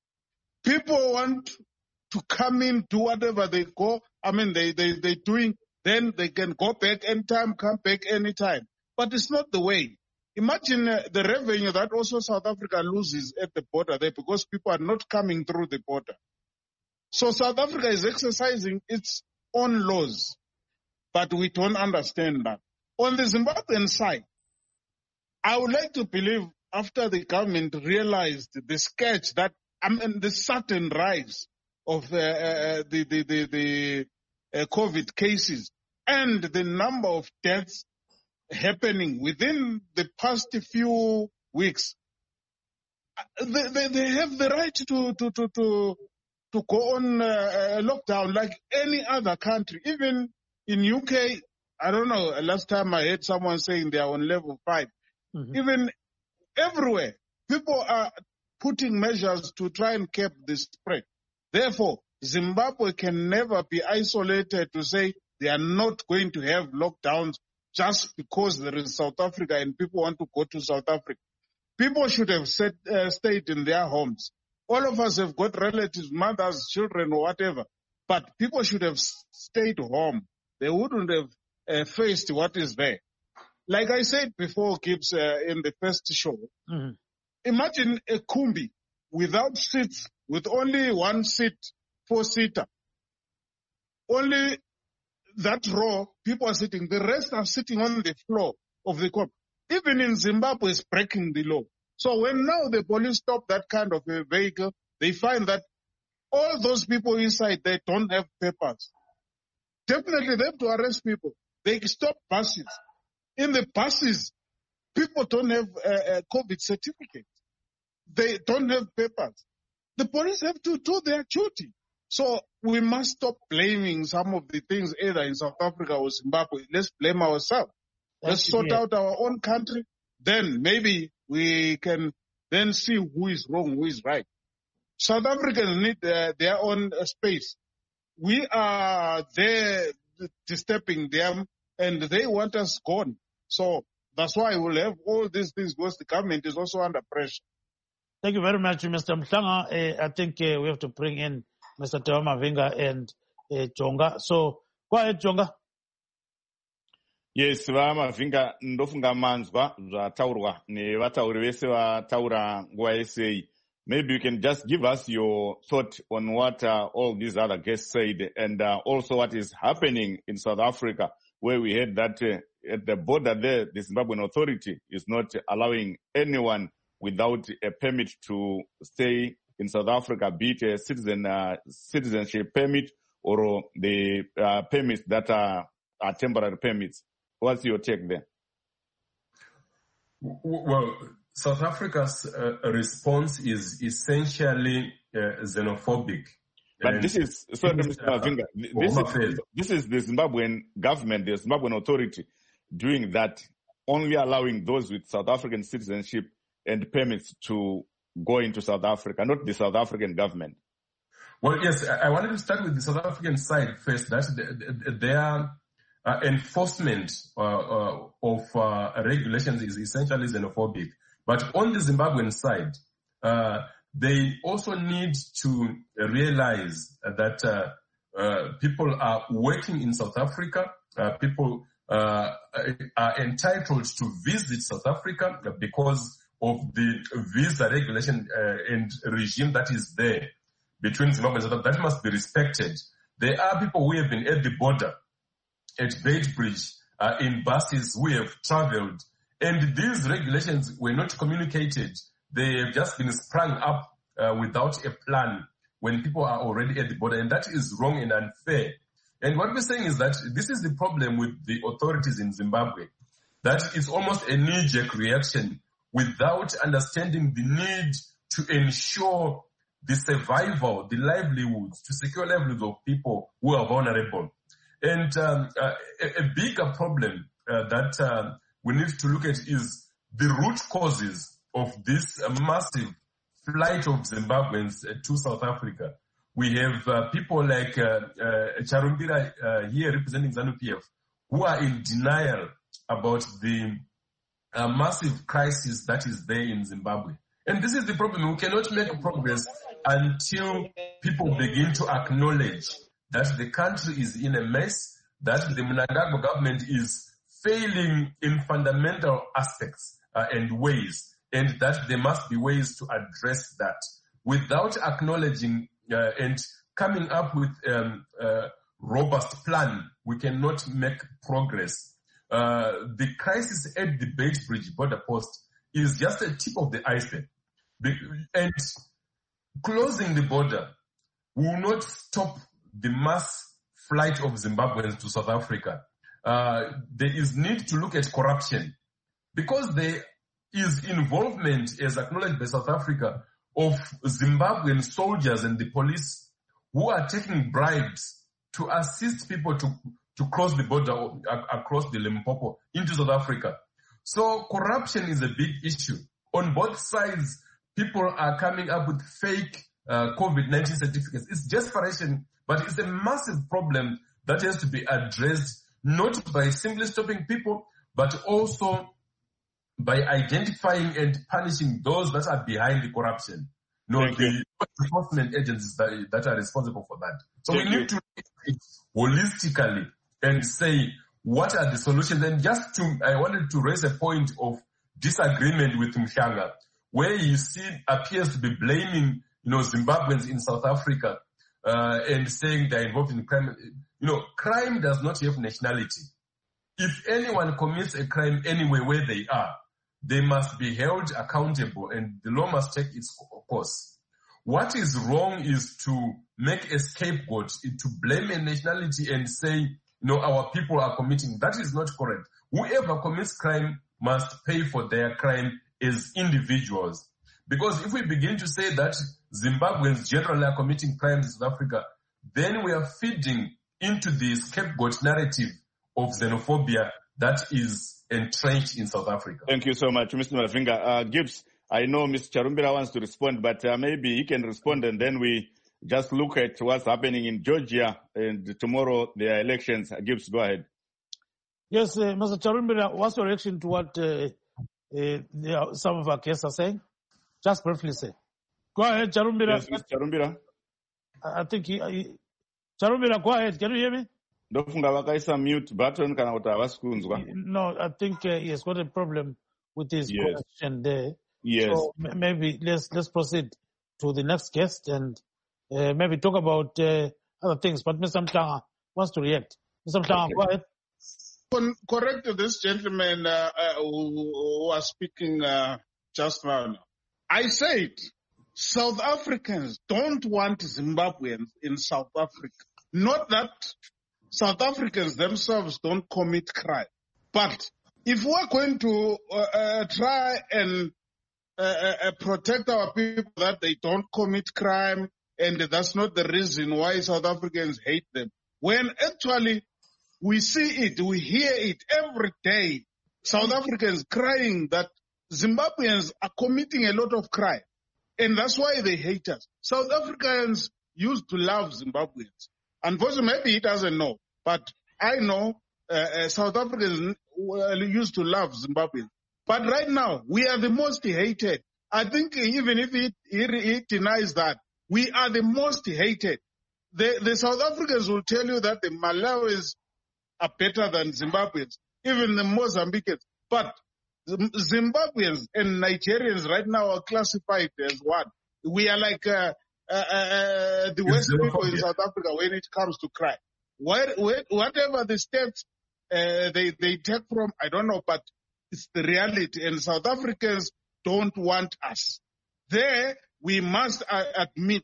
People want to come in, do whatever they go. I mean, they, they, they're doing then they can go back anytime, come back anytime. But it's not the way. Imagine uh, the revenue that also South Africa loses at the border there because people are not coming through the border. So South Africa is exercising its own laws, but we don't understand that. On the Zimbabwean side, I would like to believe after the government realized the sketch that, I mean, the sudden rise of uh, uh, the, the, the, the uh, COVID cases and the number of deaths happening within the past few weeks, they, they, they have the right to, to, to, to, to go on uh, a lockdown like any other country. Even in U K, I don't know, last time I heard someone saying they are on level five. Mm-hmm. Even everywhere, people are putting measures to try and cap the spread. Therefore, Zimbabwe can never be isolated to say they are not going to have lockdowns just because there is South Africa and people want to go to South Africa. People should have set, uh, stayed in their homes. All of us have got relatives, mothers, children, or whatever. But people should have stayed home. They wouldn't have uh, faced what is there. Like I said before, Gibbs, uh, in the first show, mm-hmm. Imagine a Kumbi without seats, with only one seat, four-seater. Only that row, people are sitting. The rest are sitting on the floor of the court. Even in Zimbabwe, it's breaking the law. So when now the police stop that kind of a vehicle, they find that all those people inside, they don't have papers. Definitely they have to arrest people. They stop buses. In the buses, people don't have a, a COVID certificate. They don't have papers. The police have to do their duty. So we must stop blaming some of the things either in South Africa or Zimbabwe. Let's blame ourselves. Let's sort out our own country. Then maybe we can then see who is wrong, who is right. South Africans need uh, their own uh, space. We are there disturbing them and they want us gone. So that's why we'll have all these things because the government is also under pressure. Thank you very much, Mister Mhlanga. Uh, I think uh, we have to bring in Mister Teo Mavinga and uh, Jonga. So go ahead, Jonga. Yes, vaMavinga ndofunga manzwa zvataurwa nevatauri vese vataura nguva yese. Maybe you can just give us your thought on what uh, all these other guests said and uh, also what is happening in South Africa, where we heard that uh, at the border there, the Zimbabwean authority is not allowing anyone without a permit to stay in South Africa, be it a citizen, uh, citizenship permit or the uh, permits that are, are temporary permits. What's your take there? Well, South Africa's uh, response is essentially uh, xenophobic. But and this is, sorry, Mister Mavinga, this is, this is the Zimbabwean government, the Zimbabwean authority doing that, only allowing those with South African citizenship and permits to go into South Africa, not the South African government. Well, yes, I wanted to start with the South African side first. That their uh, enforcement uh, uh, of uh, regulations is essentially xenophobic. But on the Zimbabwean side, uh, they also need to realize that uh, uh, people are working in South Africa. Uh, people uh, are entitled to visit South Africa because of the visa regulation uh, and regime that is there between Zimbabwe and South Africa. That must be respected. There are people who have been at the border, at Beitbridge, uh, in buses who have traveled, and these regulations were not communicated. They have just been sprung up uh, without a plan when people are already at the border, and that is wrong and unfair. And what we're saying is that this is the problem with the authorities in Zimbabwe, that it's almost a knee-jerk reaction without understanding the need to ensure the survival, the livelihoods, to secure livelihoods of people who are vulnerable. And um, uh, a, a bigger problem uh, that uh, we need to look at is the root causes of this uh, massive flight of Zimbabweans uh, to South Africa. We have uh, people like uh, uh, Charumbira uh, here representing ZANU-P F who are in denial about the uh, massive crisis that is there in Zimbabwe. And this is the problem. We cannot make progress until people begin to acknowledge that the country is in a mess, that the Mnangagwa government is failing in fundamental aspects uh, and ways, and that there must be ways to address that without acknowledging uh, and coming up with a um, uh, robust plan. We cannot make progress. Uh, the crisis at the Beit Bridge border post is just a tip of the iceberg. And closing the border will not stop the mass flight of Zimbabweans to South Africa. Uh, there is need to look at corruption, because there is involvement, as acknowledged by South Africa, of Zimbabwean soldiers and the police who are taking bribes to assist people to, to cross the border across the Limpopo into South Africa. So corruption is a big issue. On both sides, people are coming up with fake uh, COVID nineteen certificates. It's desperation, but it's a massive problem that has to be addressed, not by simply stopping people, but also by identifying and punishing those that are behind the corruption. No, Thank the you. enforcement agencies that, that are responsible for that. So Thank we you. need to look at it holistically and say, what are the solutions? And just to, I wanted to raise a point of disagreement with Mhlanga, where he see, appears to be blaming, you know, Zimbabweans in South Africa, uh, and saying they're involved in crime. You know, crime does not have nationality. If anyone commits a crime anywhere where they are, they must be held accountable and the law must take its course. What is wrong is to make a scapegoat, to blame a nationality and say, you know, our people are committing. That is not correct. Whoever commits crime must pay for their crime as individuals. Because if we begin to say that Zimbabweans generally are committing crimes in South Africa, then we are feeding into the scapegoat narrative of xenophobia that is entrenched in South Africa. Thank you so much, Mister Malavinga. Uh, Gibbs, I know Mister Charumbira wants to respond, but uh, maybe he can respond and then we just look at what's happening in Georgia and tomorrow there are elections. Gibbs, go ahead. Yes, uh, Mister Charumbira, what's your reaction to what uh, uh, the, some of our guests are saying? Just briefly say. Go ahead, Charumbira. Yes, Mister Charumbira. I, I think he, he, Charumbira, go ahead. Can you hear me? Ndofunga vakaisa mute button kana kuti havasi kunzwa. No, I think uh, he has got a problem with his Yes. connection there. Yes. So m- maybe let's let's proceed to the next guest and uh, maybe talk about uh, other things. But Mister Mhlanga wants to react. Mister Mhlanga, Okay. go ahead. Con- correct this gentleman uh, uh, who, who was speaking uh, just now. I said South Africans don't want Zimbabweans in South Africa. Not that South Africans themselves don't commit crime. But if we're going to uh, uh, try and uh, uh, protect our people that they don't commit crime, and that's not the reason why South Africans hate them, when actually we see it, we hear it every day, South Africans crying that Zimbabweans are committing a lot of crime. And that's why they hate us. South Africans used to love Zimbabweans. Unfortunately, maybe he doesn't know, but I know uh, uh, South Africans uh, used to love Zimbabweans. But right now, we are the most hated. I think even if he, he, he denies that, we are the most hated. The, the South Africans will tell you that the Malawis are better than Zimbabweans, even the Mozambicans. But Zimbabweans and Nigerians right now are classified as one. We are like uh, uh, uh, the West people in South Africa when it comes to crime. Where, where, whatever the steps uh, they, they take from, I don't know, but it's the reality. And South Africans don't want us. There, we must uh, admit,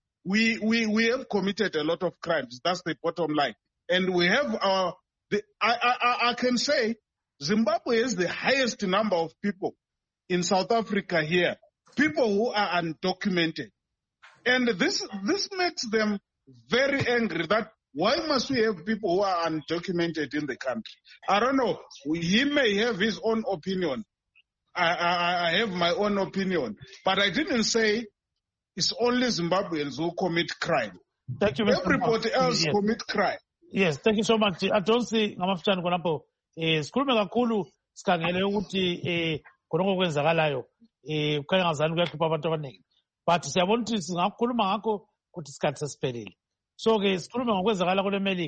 we, we, we have committed a lot of crimes. That's the bottom line. And we have our, the, I, I, I can say Zimbabwe is the highest number of people in South Africa here, people who are undocumented. And this, this makes them very angry that why must we have people who are undocumented in the country? I don't know. He may have his own opinion. I, I, I have my own opinion. But I didn't say it's only Zimbabweans who commit crime. Thank you, Mister Everybody Mhlanga. else Yes. commit crime. Yes, thank you so much. Atonsi ngamafutshane khonapho eh sikhulume kakhulu sikhangele ukuthi eh khonoko kwenzakalayo eh kukhanya ngazani kuyakhipha abantu abaningi. But siyabona ukuthi singakhuluma ngakho ukuthi isikhathi sesiphelile. So ke sikhulume ngokwenzakala kule Melika.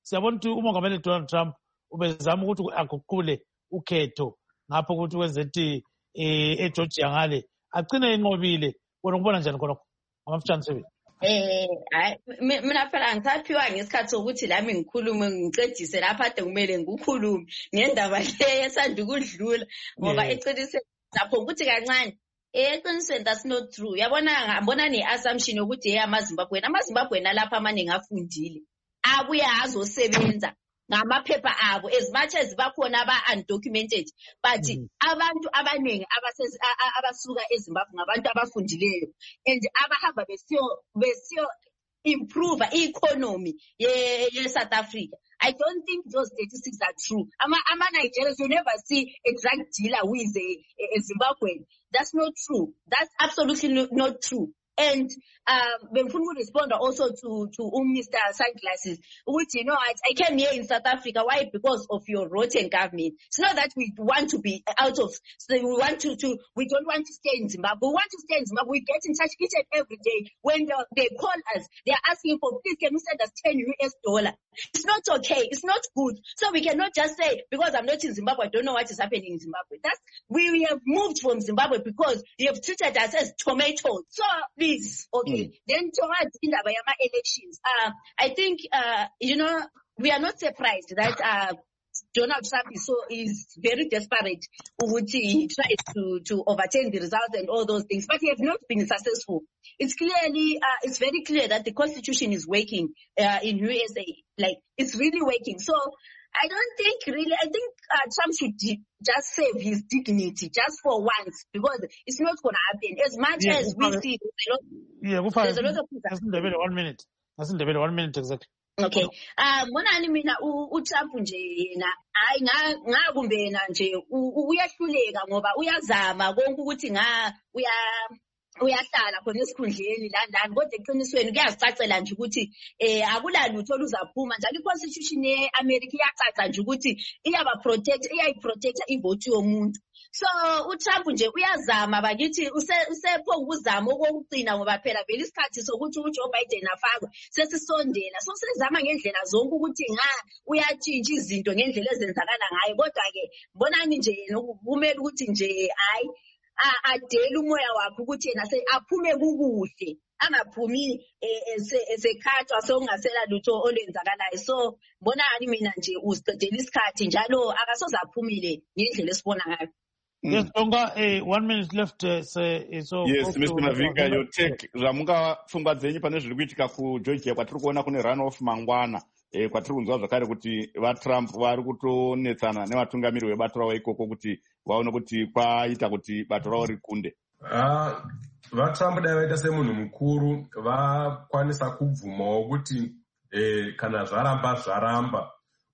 siyabona ukuthi umongameli Donald Trump ubezama ukuthi aguqule ukhetho ngapho ukuthi wenze ukuthi eGeorgia ngale agcine inqobile. Wena ngibona njani khona ngamafutshane sebenzi? Eh hayi mina phela ngisaphiwa ngesikhathi sokuthi lami ngikhulume ngicedise lapha ade kumele ngikukhulume ngendaba le esanda ukudlula ngoba eqinisweni lapho ukuthi kancane eqinisweni that's not true. Yabona ngabona ne-assumption yokuthi hey amaZimbabwe amaZimbabwe nalapha amaningi afundile abuya azosebenza ngamaphepha abo as much as bakhona aba-undocumented but abantu abaningi abasuka eZimbabwe ngabantu abafundileyo and abahamba besiyo improve i-economy ye-South Africa. I don't think those statistics are true. Ama-Nigerians, you never see a drug dealer who is a, a Zimbabwean. That's not true. That's absolutely not true. And um, Benfunu respond also to to um, Mister Sunglasses, which you know I, I came here in South Africa. Why? Because of your rotten government. It's not that we want to be out of. So we want to to we don't want to stay in Zimbabwe. We want to stay in Zimbabwe. We get in touch each and every day. When the, they call us, they are asking for please can you send us ten U S dollar. It's not okay. It's not good. So we cannot just say because I'm not in Zimbabwe, I don't know what is happening in Zimbabwe. That's we, we have moved from Zimbabwe because you have treated us as tomatoes. So please, okay. Mm. Then towards in the Bayama elections, uh, I think uh, you know we are not surprised that uh, Donald Trump is so is very desperate. He tries to to overturn the results and all those things, but he has not been successful. It's clearly, uh, it's very clear that the Constitution is working uh, in U S A. Like it's really working. So I don't think really. I think uh, Trump should di- just save his dignity just for once because it's not going to happen. As much yeah, as we fine. see, there's a lot, yeah, we'll there's a lot of people. Doesn't debate one minute. Doesn't debate one minute exactly. Okay. Um, mona ni mina uTrump nje yena hayi nga ngakumbe yena nje uyahluleka ngoba uyazama konke ukuthi nga uya uyahlala khona esikhundleni la ndani kodwa eqinisweni kuyazicacela nje ukuthi eh akulalutho oluzaphuma njalo iconstitution yeAmerica iyacaca nje ukuthi iyaba protect iyayiprotect ivote yomuntu. So uTrump nje uyazama bakithi usepho ukuzama okugcina ngoba phela vele isikhathi sokuthi uJoe Biden afakwe sesisondela. So sizama ngendlela zonke ukuthi nga uyatshintsha izinto ngendlela ezenzakala ngayo kodwa ke bonani nje yena kumele ukuthi nje hayi adela umoya wakhe ukuthi yena aphume kukuhle angaphumi esekhathwa sokungasela lutho olwenzakalayo. So bonani mina nje usiqedela isikhathi njalo akasoze aphumile ngendlela esibona ngayo. Yes, Tonga, uh, one minute left. Uh, say, so yes, Mister Mavinga, your take. Ramunga funga dzenyi pane zviri kuitika kuGeorgia kwatiri kuona kune runoff mangwana. Eh, kwatiri kunzwa zvakare kuti vaTrump vari kutonetsana nevatungamiri vebato ravo ikoko kuti vaone kuti kwaita kuti bato ravo rikunde. Ah, vaTrump dai vaita semunhu mukuru vakwanisa kubvumawo kuti eh, kana zvaramba zvaramba.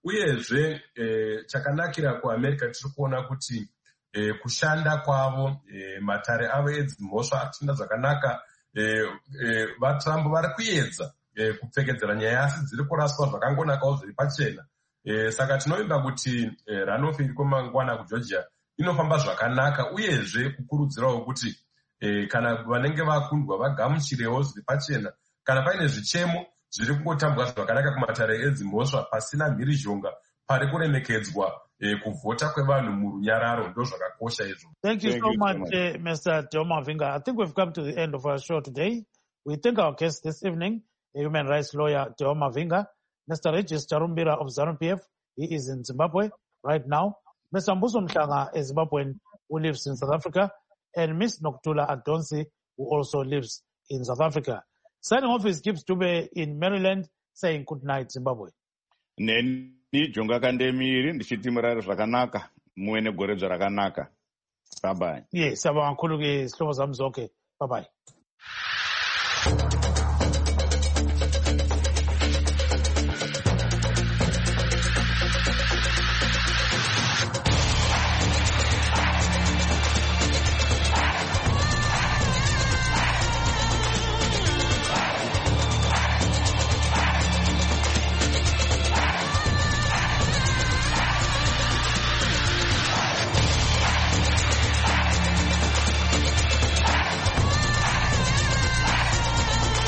Uyezve eh, chakanakira kuAmerica tiri kuona kuti Eh, kushanda kwavo eh, matare avo edzimhosva achishanda zvakanaka. eh, eh, vaTrump vari kuedza eh, kupfekedzera nyaya asi dziri kuraswa zvakangonakawo zviri pachena. eh, saka tinovimba kuti eh, runoff iri kwemangwana kuGeorgia inofamba zvakanaka uyezve kukurudzirawo kuti eh, kana vanenge vakundwa vagamuchirewo zviri pachena kana paine zvichemo zviri kungotambwa zvakanaka kumatare edzimhosva pasina mhirizhonga pari kuremekedzwa kuvhota kwevanhu murunyararo ndo zvakakosha izvo. Thank you so much, uh, Mister Teo Mavinga. I think we've come to the end of our show today. We thank our guest this evening, a human rights lawyer Teo Mavinga, Mister Regis Charumbira of ZANU-P F. He is in Zimbabwe right now. Mister Mbuso Mhlanga, a Zimbabwean who lives in South Africa, and Miss Nokuthula Adonsi, who also lives in South Africa. Signing off is Gibbs Dube in Maryland, saying good night, Zimbabwe. Neni Jonga Kandemiri ndichiti murare zvakanaka muwe negore rakanaka. Bye bye. Yes, saba wankulu ke sihlobo zami zonke. Bye bye.